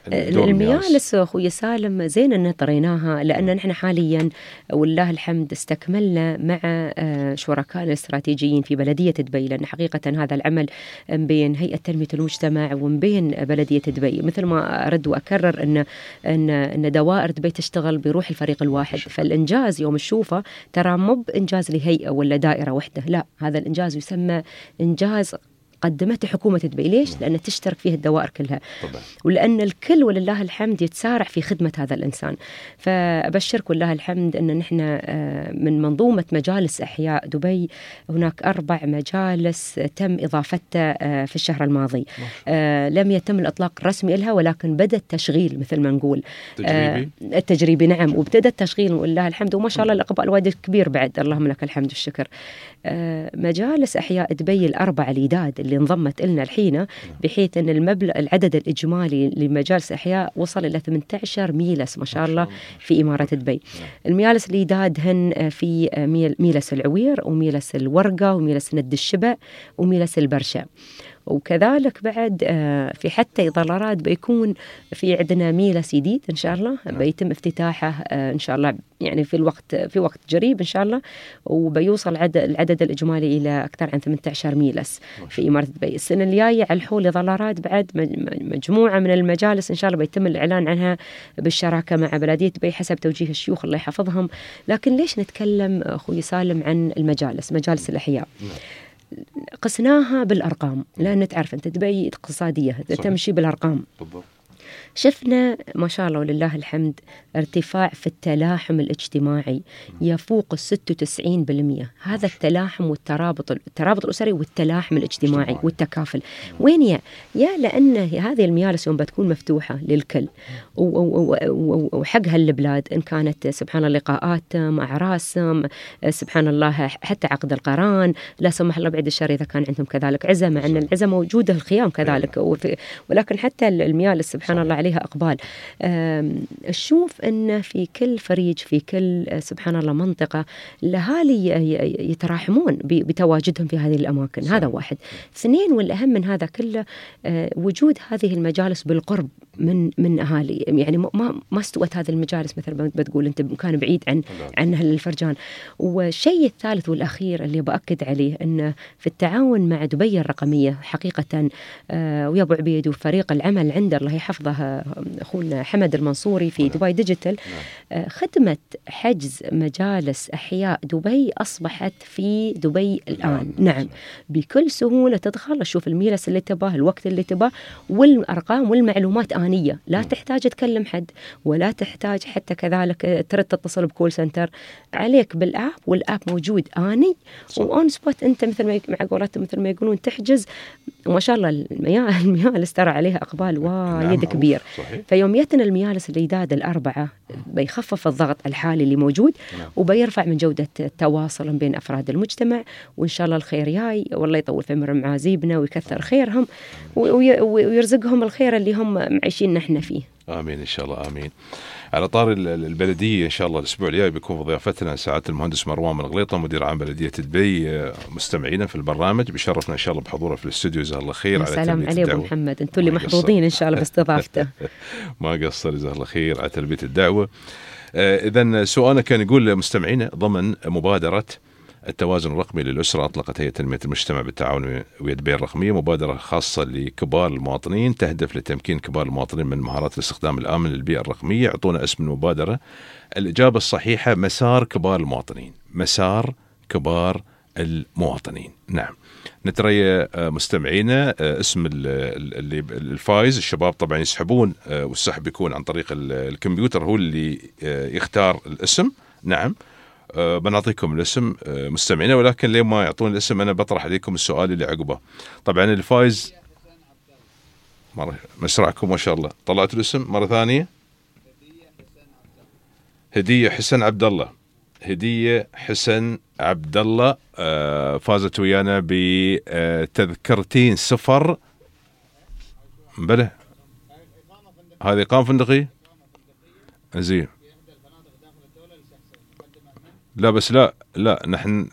Speaker 7: الميالس أخوي سالم زين أن طريناها، لأن نحن حاليا والله الحمد استكملنا مع شركاء الاستراتيجيين في بلدية دبي، لأن حقيقة هذا العمل بين هيئة تنمية المجتمع وبين بلدية دبي. مثل ما أرد وأكرر أن دوائر دبي تشتغل بروح الفريق الواحد، فالإنجاز يوم الشوفة ترى مو بإنجاز لهيئة ولا دائرة واحدة، لا، هذا الإنجاز يسمى إنجاز قدمته حكومة دبي. ليش؟ لأن تشترك فيه الدوائر كلها طبعا. ولأن الكل ولله الحمد يتسارع في خدمة هذا الإنسان. فأبشرك والله الحمد أن نحن من منظومة مجالس أحياء دبي هناك 4 مجالس تم إضافتها في الشهر الماضي. لم يتم الإطلاق الرسمي لها، ولكن بدأ التشغيل مثل ما نقول التجريبي نعم، وابتدى التشغيل والله الحمد، وما شاء الله الإقبال وايد كبير بعد، اللهم لك الحمد والشكر. مجالس أحياء دبي ال4 الإيداد اللي انضمت لنا الحين، بحيث أن العدد الإجمالي لمجالس أحياء وصل إلى 18 ميلس ما شاء الله في إمارة دبي. الميالس الإيداد هن في ميلس العوير وميلس الورقة وميلس ند الشبع وميلس البرشا، وكذلك بعد في حتى إضرارات بيكون في عندنا ميلس جديد إن شاء الله بيتم افتتاحه إن شاء الله يعني في وقت قريب إن شاء الله، وبيوصل العدد الإجمالي إلى أكثر عن 18 ميلس في إمارة دبي. السنة الجاية على الحول إضرارات بعد مجموعة من المجالس إن شاء الله بيتم الإعلان عنها بالشراكة مع بلدية دبي حسب توجيه الشيوخ الله يحفظهم. لكن ليش نتكلم أخوي سالم عن مجالس الأحياء؟ قسناها بالأرقام، لأن تعرف أنت دبي اقتصادية تمشي بالأرقام. شفنا ما شاء الله ولله الحمد ارتفاع في التلاحم الاجتماعي يفوق 96%. هذا التلاحم والترابط الأسري والتلاحم الاجتماعي والتكافل. وين يا لأن هذه الميالس يوم بتكون مفتوحة للكل وحقها البلاد، إن كانت سبحان الله لقاءات مع أعراس سبحان الله حتى عقد القران، لا سمح الله بعد الشر إذا كان عندهم كذلك عزة، مع أن العزة موجودة الخيام كذلك، ولكن حتى الميالس سبحان الله عليها أقبال. شوف أن في كل فريج في كل سبحان الله منطقة الأهالي يتراحمون بتواجدهم في هذه الأماكن. صحيح. هذا واحد. 2 والأهم من هذا كله وجود هذه المجالس بالقرب من أهالي، يعني ما استوت هذه المجالس مثل ما بتقول أنت مكان بعيد عن الفرجان. والشيء الثالث والأخير اللي بأكد عليه أن في التعاون مع دبي الرقمية حقيقة ويا أبو عبيد وفريق العمل عنده الله يحفظه أخونا حمد المنصوري في دبي ديجيتال، خدمة حجز مجالس أحياء دبي أصبحت في دبي الآن. نعم بكل سهولة تدخل تشوف الميلس اللي تباه الوقت اللي تباه، والأرقام والمعلومات آنية، لا تحتاج تكلم حد ولا تحتاج حتى كذلك ترد تتصل بكول سنتر، عليك بالآب، والآب موجود آني وأون سبوت. أنت مثل ما مع قولتهم مثل ما يقولون تحجز، وما شاء الله الميالس ترى عليها أقبال وايد كبير. صحيح. فيوم يتنا الميالس الإيداد ال4 بيخفف الضغط الحالي اللي موجود، وبيرفع من جودة التواصل بين أفراد المجتمع، وإن شاء الله الخير جاي، والله يطول في عمر معازيبنا ويكثر خيرهم ويرزقهم الخير اللي هم معيشين نحن فيه.
Speaker 4: آمين إن شاء الله. آمين. على طار البلدية إن شاء الله الأسبوع الجاي بيكون في ضيافتنا سعادة المهندس مروان من غليطة مدير عام بلدية دبي، مستمعينا في البرنامج بشرفنا إن شاء الله بحضوره في الاستوديو. جزاه الله خير.
Speaker 7: السلام عليكم أبو محمد، أنتم اللي محظوظين إن شاء الله باستضافته.
Speaker 4: ما قصر، جزاه الله خير على تلبية الدعوة. إذن سؤالنا كان يقول مستمعينا: ضمن مبادرة التوازن الرقمي للأسرة أطلقت هيئة تنمية المجتمع بالتعاون ويا دبي الرقمية مبادرة خاصة لكبار المواطنين تهدف لتمكين كبار المواطنين من مهارات الاستخدام الآمن للبيئة الرقمية. أعطونا اسم المبادرة. الإجابة الصحيحة مسار كبار المواطنين. مسار كبار المواطنين. نعم. نترى مستمعينا اسم اللي الفايز. الشباب طبعا يسحبون والسحب يكون عن طريق الكمبيوتر، هو اللي يختار الاسم. نعم. بنعطيكم الاسم مستمعينا، ولكن ليه ما يعطون الاسم أنا بطرح عليكم السؤال اللي عقبه. طبعا الفايز مسرعكم ما شاء الله. طلعت الاسم مرة ثانية. هدية حسن عبد الله. هدية حسن عبد الله فازت ويانا بتذكرتين سفر. بله هذه إقامة فندقية زين. لا بس لا نحن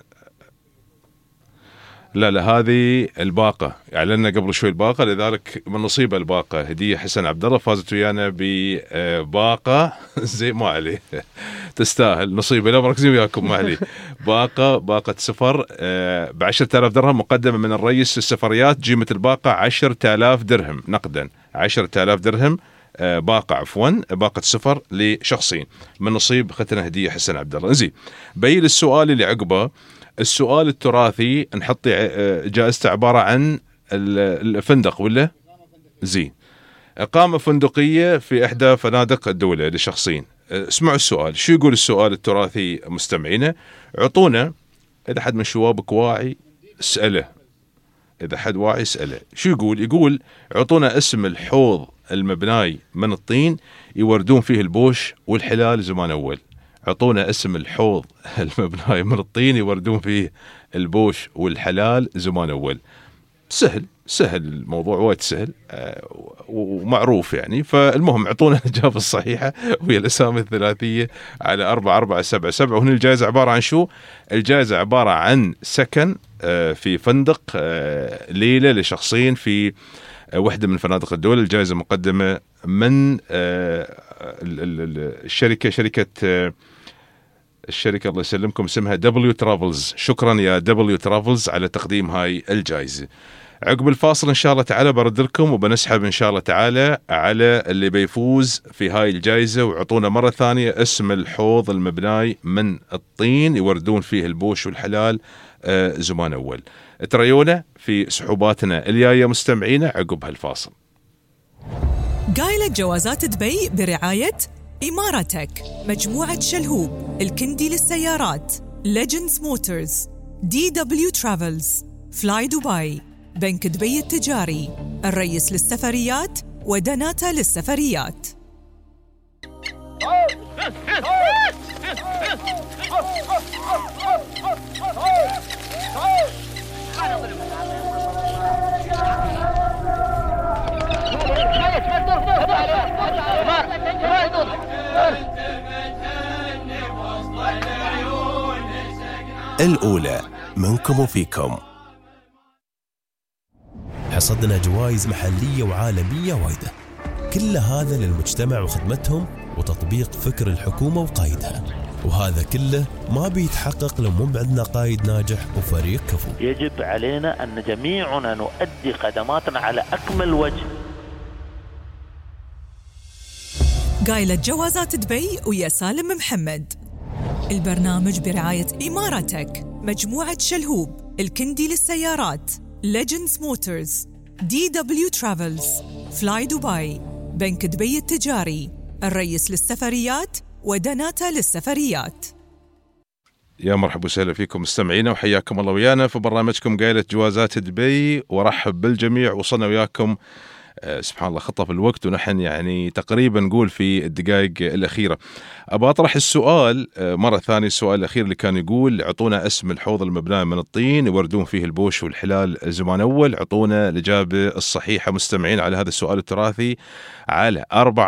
Speaker 4: لا هذه الباقة اعلنا قبل شوي الباقة، لذلك من نصيبها الباقة. هدية حسن عبد الله فازت ويانا بباقة زي ما عليه تستاهل نصيبه. لا مركزين وياكم ما عليه. باقة سفر ب10,000 درهم مقدمة من الرئيس للسفريات. قيمة الباقة 10,000 درهم نقدا. 10,000 درهم باقة باقة سفر لشخصين من نصيب ختنا هدية حسن عبد الله. زين بين السؤال اللي عقبه. السؤال التراثي نحط جائزته عبارة عن الفندق ولا زين إقامة فندقية في إحدى فنادق الدولة لشخصين. اسمعوا السؤال. شو يقول السؤال التراثي مستمعينا؟ عطونا. إذا حد من شوابك واعي اسأله. إذا حد واعي اسأله. شو يقول عطونا اسم الحوض المبناي من الطين يوردون فيه البوش والحلال زمان أول. عطونا اسم الحوض المبناي من الطين يوردون فيه البوش والحلال زمان أول. سهل الموضوع وايد سهل ومعروف يعني. فالمهم اعطونا الإجابة الصحيحة وهي الأسامي الثلاثية على 4477. وهنا الجائزة عبارة عن شو؟ الجائزة عبارة عن سكن في فندق ليلة لشخصين في وحدة من فنادق الدولة. الجائزة مقدمة من الشركة الله يسلمكم اسمها W Travels. شكرا يا W Travels على تقديم هاي الجائزة. عقب الفاصل إن شاء الله تعالى برد لكم وبنسحب إن شاء الله تعالى على اللي بيفوز في هاي الجائزة. وعطونا مرة ثانية اسم الحوض المبناي من الطين يوردون فيه البوش والحلال زمان أول. تريونا في سحوباتنا الجاية مستمعينا عقب هالفاصل.
Speaker 8: قايلة جوازات دبي برعاية إماراتك، مجموعة شلهوب، الكندي للسيارات، Legends Motors، DW Travels، فلاي دبي، بنك دبي التجاري، الرئيس للسفريات ودناتا للسفريات.
Speaker 1: الأولى منكم وفيكم. حصدنا جوائز محلية وعالمية وايدة، كل هذا للمجتمع وخدمتهم وتطبيق فكر الحكومة وقائدها. وهذا كله ما بيتحقق لو مو عندنا قائد ناجح وفريق كفو.
Speaker 2: يجب علينا أن جميعنا نؤدي خدماتنا على أكمل وجه.
Speaker 8: قايلة جوازات دبي ويا سالم محمد. البرنامج برعاية إماراتك، مجموعة شلهوب، الكندي للسيارات، Legends Motors، DW Travels، فلاي دبي، بنك دبي التجاري، الرئيس للسفريات ودناتا للسفريات.
Speaker 4: يا مرحبا وسهلا فيكم مستمعينا وحياكم الله ويانا في برنامجكم قايلة جوازات دبي. ورحب بالجميع. وصلنا وياكم سبحان الله خطف الوقت ونحن يعني تقريبا نقول في الدقائق الأخيرة. أبى أطرح السؤال مرة ثانية. السؤال الأخير اللي كان يقول عطونا اسم الحوض المبنى من الطين يوردون فيه البوش والحلال زمان أول. عطونا الإجابة الصحيحة مستمعين على هذا السؤال التراثي على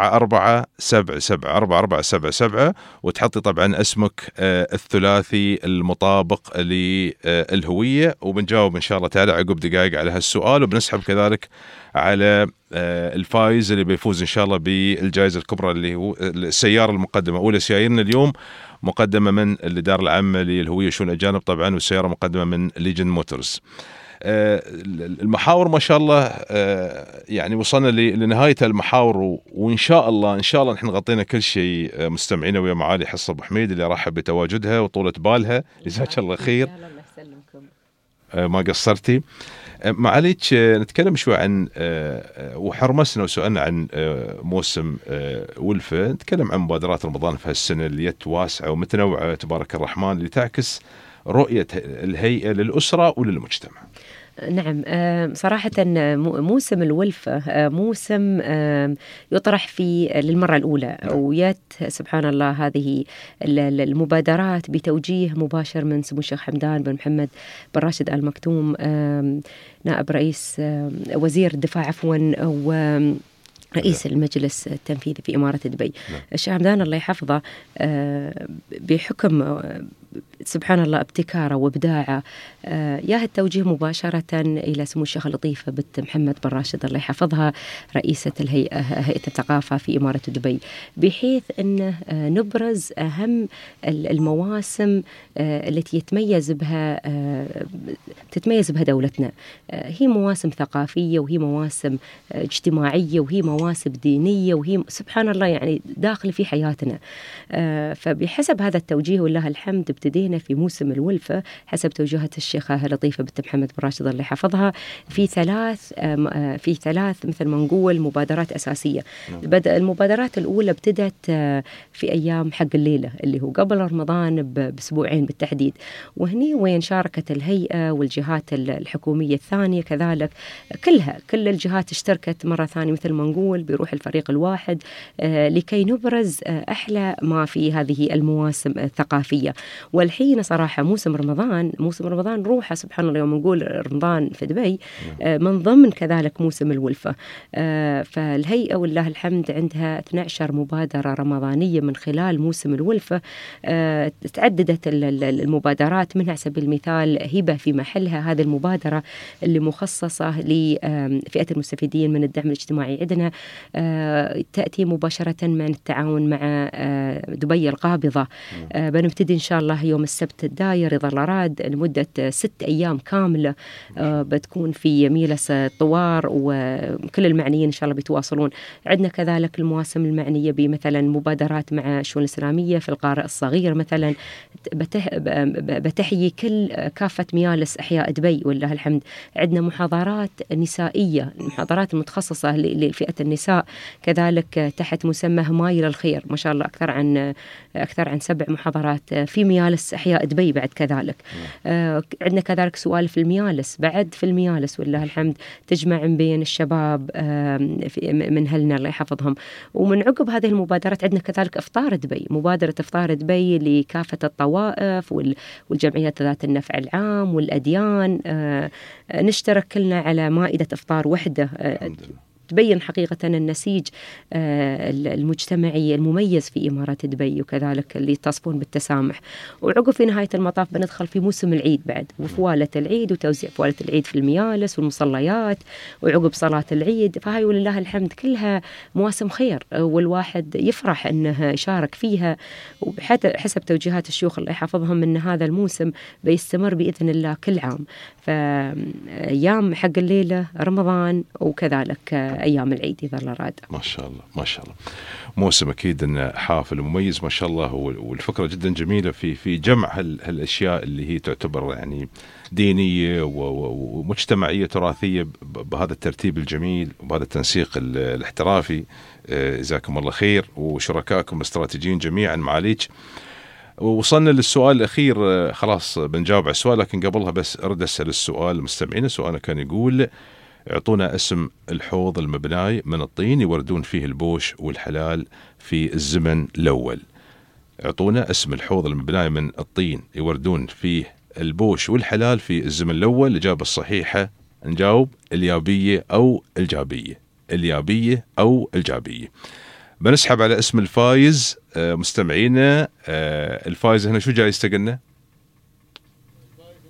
Speaker 4: 4477 وتحطي طبعا اسمك الثلاثي المطابق للهوية وبنجاوب إن شاء الله تعالى عقب دقائق على هالسؤال. وبنسحب كذلك على الفايز اللي بيفوز إن شاء الله بالجائزة الكبرى اللي هو السيارة المقدمة. أولى سيارنا اليوم مقدمة من الإدارة العامة للهوية والشؤون الأجانب طبعا، والسيارة مقدمة من ليجن موتورز. المحاور ما شاء الله يعني وصلنا لنهاية المحاور، وإن شاء الله نحن غطينا كل شيء. مستمعينا ويا معالي حصة أبو حميد اللي رحب بتواجدها وطولة بالها، جزاك الله خير، ما قصرتي. معاليك نتكلم شوي عن وحرمسنا وسؤالنا عن موسم ولفة، نتكلم عن مبادرات رمضان في هالسنة اللي جت واسعة ومتنوعة تبارك الرحمن، اللي تعكس رؤية الهيئة للأسرة وللمجتمع.
Speaker 7: نعم، صراحة موسم الولفة موسم يطرح فيه للمرة الأولى، ويات سبحان الله هذه المبادرات بتوجيه مباشر من سمو الشيخ حمدان بن محمد بن راشد آل مكتوم، نائب رئيس وزير الدفاع رئيس المجلس التنفيذي في إمارة دبي. الشيخ حمدان الله يحفظه بحكم سبحان الله ابتكاره وابداعه ياه التوجيه مباشرة إلى سمو الشيخ اللطيفة بنت محمد بن راشد الله يحفظها رئيسة هيئة الثقافة في إمارة دبي، بحيث أن نبرز أهم المواسم التي تتميز بها دولتنا. هي مواسم ثقافية، وهي مواسم اجتماعية، وهي مواسم دينية، وهي سبحان الله يعني داخل في حياتنا. فبحسب هذا التوجيه والله الحمد ابتدينا في موسم الولفة حسب توجيهات الشيخة لطيفة بنت محمد بن راشد الله يحفظها في ثلاث مثل ما نقول مبادرات أساسية. المبادرات الأولى ابتدت في أيام حق الليلة اللي هو قبل رمضان بأسبوعين بالتحديد، وهني وين شاركت الهيئة والجهات الحكومية الثانية كذلك، كل الجهات اشتركت مرة ثانية مثل ما نقول بروح الفريق الواحد لكي نبرز أحلى ما في هذه المواسم الثقافية. والحين صراحة موسم رمضان روحه سبحان الله، يوم نقول رمضان في دبي من ضمن كذلك موسم الولفة. فالهيئة والله الحمد عندها 12 مبادرة رمضانية من خلال موسم الولفة. تعددت المبادرات، منها على سبيل المثال هبة في محلها، هذه المبادرة اللي مخصصة لفئة المستفيدين من الدعم الاجتماعي عندنا، تأتي مباشرة من التعاون مع دبي القابضة. بنبتدي إن شاء الله يوم السبت الداير إذا الله راد لمدة 6 أيام كاملة، بتكون في ميلس الطوار، وكل المعنيين إن شاء الله بيتواصلون. عندنا كذلك المواسم المعنية بمثلا مبادرات مع الشؤون الإسلامية في القارئ الصغير مثلا، بتحيي كافة ميالس أحياء دبي والله الحمد. عندنا محاضرات نسائية، المحاضرات المتخصصة لفئة النساء كذلك تحت مسمى همايل الخير، ما شاء الله أكثر عن 7 محاضرات في ميالس أحياء دبي بعد كذلك. عندنا كذلك سوالف الميالس بعد في الميالس والله الحمد، تجمع بين الشباب من هلنا الله يحفظهم. ومن عقب هذه المبادرات عندنا كذلك مبادرة إفطار دبي لكافة الطوائف والجمعيات ذات النفع العام والأديان، نشترك كلنا على مائدة إفطار وحدة تبين حقيقة النسيج المجتمعي المميز في إمارات دبي، وكذلك اللي يتصفون بالتسامح. وعقب في نهاية المطاف بندخل في موسم العيد بعد، وفوالة العيد وتوزيع فوالة العيد في الميالس والمصليات، وعقب صلاة العيد. فهاي ولله الحمد كلها مواسم خير، والواحد يفرح أنه يشارك فيها. وحسب توجيهات الشيوخ الله يحفظهم أن هذا الموسم بيستمر بإذن الله كل عام، فأيام حق الليلة رمضان وكذلك أيام العيد إذا الله راد.
Speaker 4: ما شاء الله موسم أكيد أنه حافل ومميز ما شاء الله، والفكرة جدا جميلة في جمع هالأشياء اللي هي تعتبر يعني دينية ومجتمعية تراثية بهذا الترتيب الجميل وبهذا التنسيق الاحترافي. جزاكم الله خير، وشركائكم الاستراتيجيين جميعا معاليك. وصلنا للسؤال الأخير، خلاص بنجاوب على السؤال، لكن قبلها بس أرد أسأل السؤال مستمعين. سؤالنا كان يقول: اعطونا اسم الحوض المبناي من الطين يوردون فيه البوش والحلال في الزمن الأول. اعطونا اسم الحوض المبناي من الطين يوردون فيه البوش والحلال في الزمن الأول. الإجابة الصحيحة نجاوب اليابية أو الجابية. بنسحب على اسم الفايز مستمعينا. الفايز هنا شو جايزته قلنا؟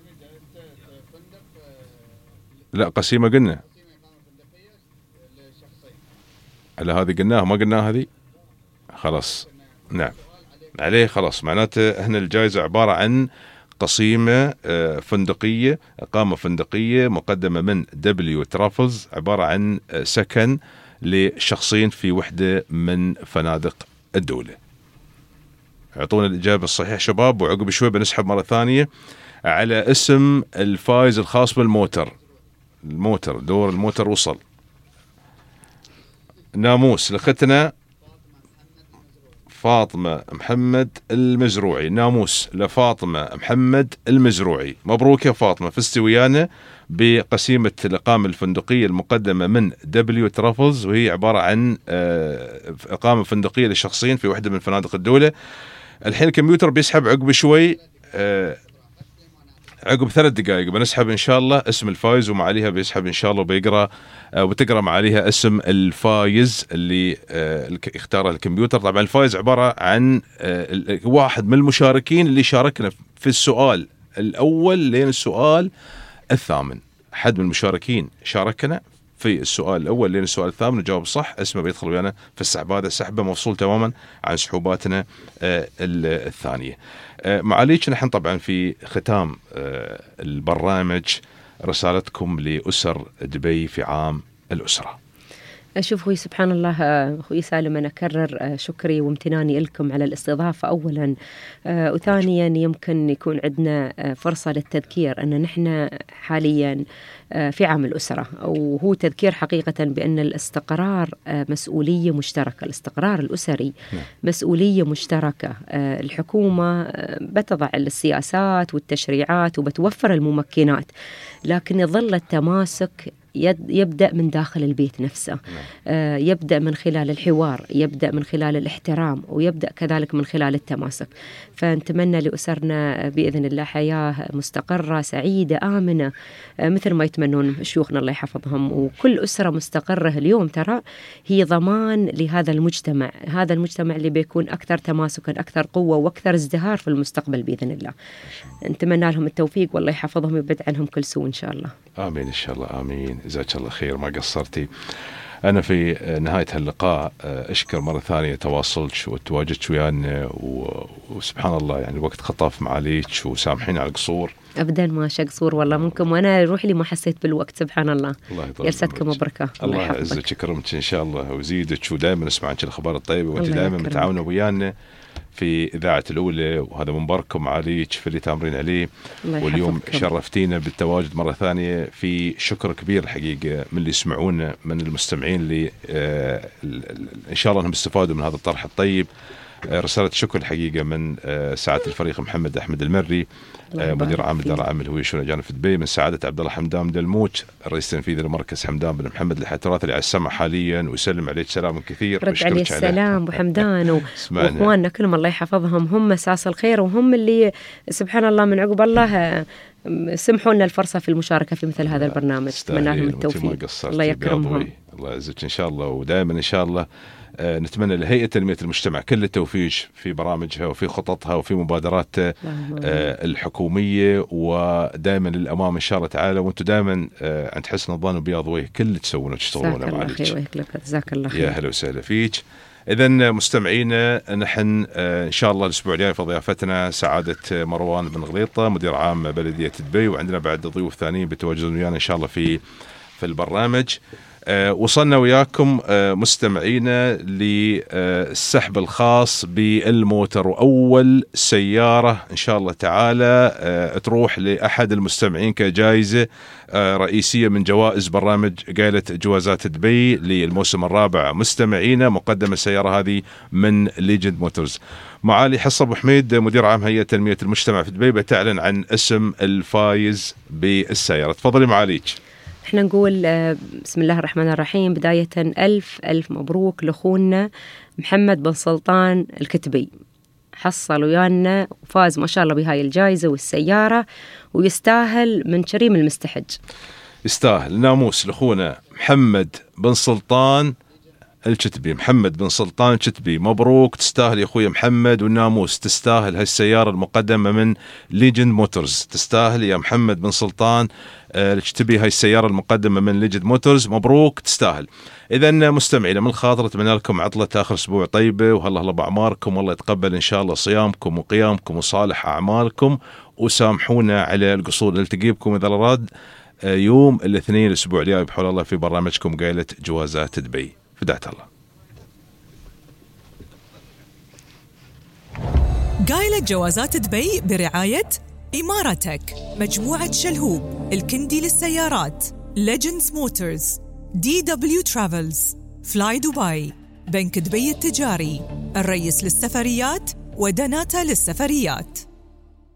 Speaker 4: لا قسيمة قلنا على هذه قلناها ما قلناها هذه خلاص. نعم عليه خلاص. معناته احنا الجائزة عبارة عن قصيمة فندقية، إقامة فندقية مقدمة من دبليو ترافلز، عبارة عن سكن لشخصين في وحدة من فنادق الدولة. اعطونا الإجابة الصحيحة شباب، وعقب شوي بنسحب مرة ثانية على اسم الفائز الخاص بالموتر. الموتر، دور الموتر وصل. ناموس لختنا فاطمة محمد المزروعي. ناموس لفاطمة محمد المزروعي. مبروك يا فاطمة، فزتي ويانا بقسيمة الإقامة الفندقية المقدمة من دبليو ترافلز، وهي عبارة عن إقامة فندقية لشخصين في واحدة من فنادق الدولة. الحين الكمبيوتر بيسحب عقب شوي، عقب 3 دقائق بنسحب إن شاء الله اسم الفائز، ومعاليها بيسحب إن شاء الله وبيقرأ وتقرأ معاليها اسم الفائز اللي اختاره الكمبيوتر. طبعا الفائز عبارة عن واحد من المشاركين اللي شاركنا في السؤال الأول لين السؤال الثامن. أحد من المشاركين شاركنا في السؤال الأول لين السؤال الثامن وجاوب صح، اسمه بيدخل ويانا في السحب. هذا سحبه مفصول تماما عن سحوباتنا الثانية. معاليك نحن طبعا في ختام البرنامج رسالتكم لأسر دبي في عام الأسرة.
Speaker 7: أشوف أخوي سبحان الله أخوي سالم، أنا أكرر شكري وامتناني لكم على الاستضافة أولا، وثانيا يمكن يكون عندنا فرصة للتذكير أن نحن حاليا في عام الأسرة، وهو تذكير حقيقة بأن الاستقرار مسؤولية مشتركة. الاستقرار الأسري مسؤولية مشتركة. الحكومة بتضع السياسات والتشريعات وبتوفر الممكنات، لكن يظل التماسك يبدأ من داخل البيت نفسه، يبدأ من خلال الحوار، يبدأ من خلال الاحترام، ويبدأ كذلك من خلال التماسك. فنتمنى لأسرنا بإذن الله حياة مستقرة سعيدة آمنة مثل ما يتمنون شيوخنا الله يحفظهم. وكل أسرة مستقرة اليوم ترى هي ضمان لهذا المجتمع، هذا المجتمع اللي بيكون أكثر تماسكا، أكثر قوة، وأكثر ازدهار في المستقبل بإذن الله. نتمنى لهم التوفيق والله يحفظهم ويبعد عنهم كل سوء إن شاء الله.
Speaker 4: آمين إن شاء الله. آمين. جزاك الله خير، ما قصرتي. أنا في نهاية هاللقاء أشكر مرة ثانية تواصلك وتواجدك ويانا، وسبحان الله يعني الوقت خطف معاليك، وسامحين على القصور.
Speaker 7: أبدا ما قصور والله منكم، وأنا روحي ما حسيت بالوقت سبحان الله. يرسدكم وبركة.
Speaker 4: الله يعزك يكرمك إن شاء الله ويزيدك، ودائما نسمع عنك الأخبار الطيبة، وأنت دائما متعاونة ويانا في إذاعة الأولى، وهذا من بركم عليك في اللي تامرين عليه. واليوم شرفتينا بالتواجد مرة ثانية. في شكر كبير الحقيقة من اللي يسمعونا، من المستمعين اللي إن شاء الله أنهم استفادوا من هذا الطرح الطيب. رسالة شكر الحقيقة من سعادة الفريق محمد أحمد المري، مدير عام إدارة عام الهوية والشؤون الأجانب في دبي، من سعادة عبد الله حمدان دلموت، الرئيس التنفيذي لمركز حمدان بن محمد للتراث اللي على السمع حاليا، ويسلم عليك سلام كثير.
Speaker 7: رد عليه السلام أبو حمدان وإخواننا كلهم الله يحفظهم، هم أساس الخير، وهم اللي سبحان الله من عقب الله سمحوا لنا الفرصة في المشاركة في مثل هذا البرنامج. أتمنى لهم التوفيق، الله يكرمهم،
Speaker 4: الله يعزك إن شاء الله. ودائما إن شاء الله نتمنى لهيئة تنمية المجتمع كل التوفيق في برامجها وفي خططها وفي مبادرات الحكومية، ودائما للأمام إن شاء الله تعالى. وأنتم دائما عند حسن الظن وبياض وجه كل اللي تسوونه وتشتغلونه معليك.
Speaker 7: جزاك الله خير.
Speaker 4: يا هلا وسهلا فيك. إذن مستمعينا نحن إن شاء الله الأسبوع الجاي في ضيافتنا سعادة مروان بن غليطة مدير عام بلدية دبي، وعندنا بعد ضيوف ثانيين بتواجدون ويانا إن شاء الله في البرنامج. وصلنا وياكم مستمعينا للسحب الخاص بالموتر، وأول سيارة إن شاء الله تعالى تروح لأحد المستمعين كجائزة رئيسية من جوائز برنامج قائلة جوازات دبي للموسم الرابع. مستمعينا مقدمة السيارة هذه من ليجند موتورز. معالي حصة أبو حميد مدير عام هيئة تنمية المجتمع في دبي بتعلن عن اسم الفايز بالسيارة. تفضلي معاليك.
Speaker 7: احنا نقول بسم الله الرحمن الرحيم. بداية ألف مبروك لأخونا محمد بن سلطان الكتبي، حصل ويانا وفاز ما شاء الله بهاي الجائزة والسيارة، ويستاهل من كريم المستحج.
Speaker 4: يستاهل. ناموس لأخونا محمد بن سلطان الكتبي. محمد بن سلطان الكتبي، مبروك، تستاهل يا أخوي محمد. والناموس تستاهل هالسيارة المقدمة من ليجند موتورز، تستاهل يا محمد بن سلطان الكتبي هاي السيارة المقدمة من ليجند موتورز، مبروك تستاهل. إذا مستمعينا من الخاطر أتمنى لكم عطلة آخر أسبوع طيبة، وهلا بأعماركم، والله يتقبل إن شاء الله صيامكم وقيامكم وصالح أعمالكم، وسامحونا على القصور. نلتقي بكم إذا أراد يوم الاثنين الأسبوع الجاي بحول الله في برنامجكم قايلة جوازات دبي. فداة الله.
Speaker 8: قايلة جوازات دبي برعاية إمارتك، مجموعة شلهوب، الكندي للسيارات، ليجندز موتورز، DW ترافلز، فلاي دبي، بنك دبي التجاري، الرئيس للسفريات ودناتا للسفريات.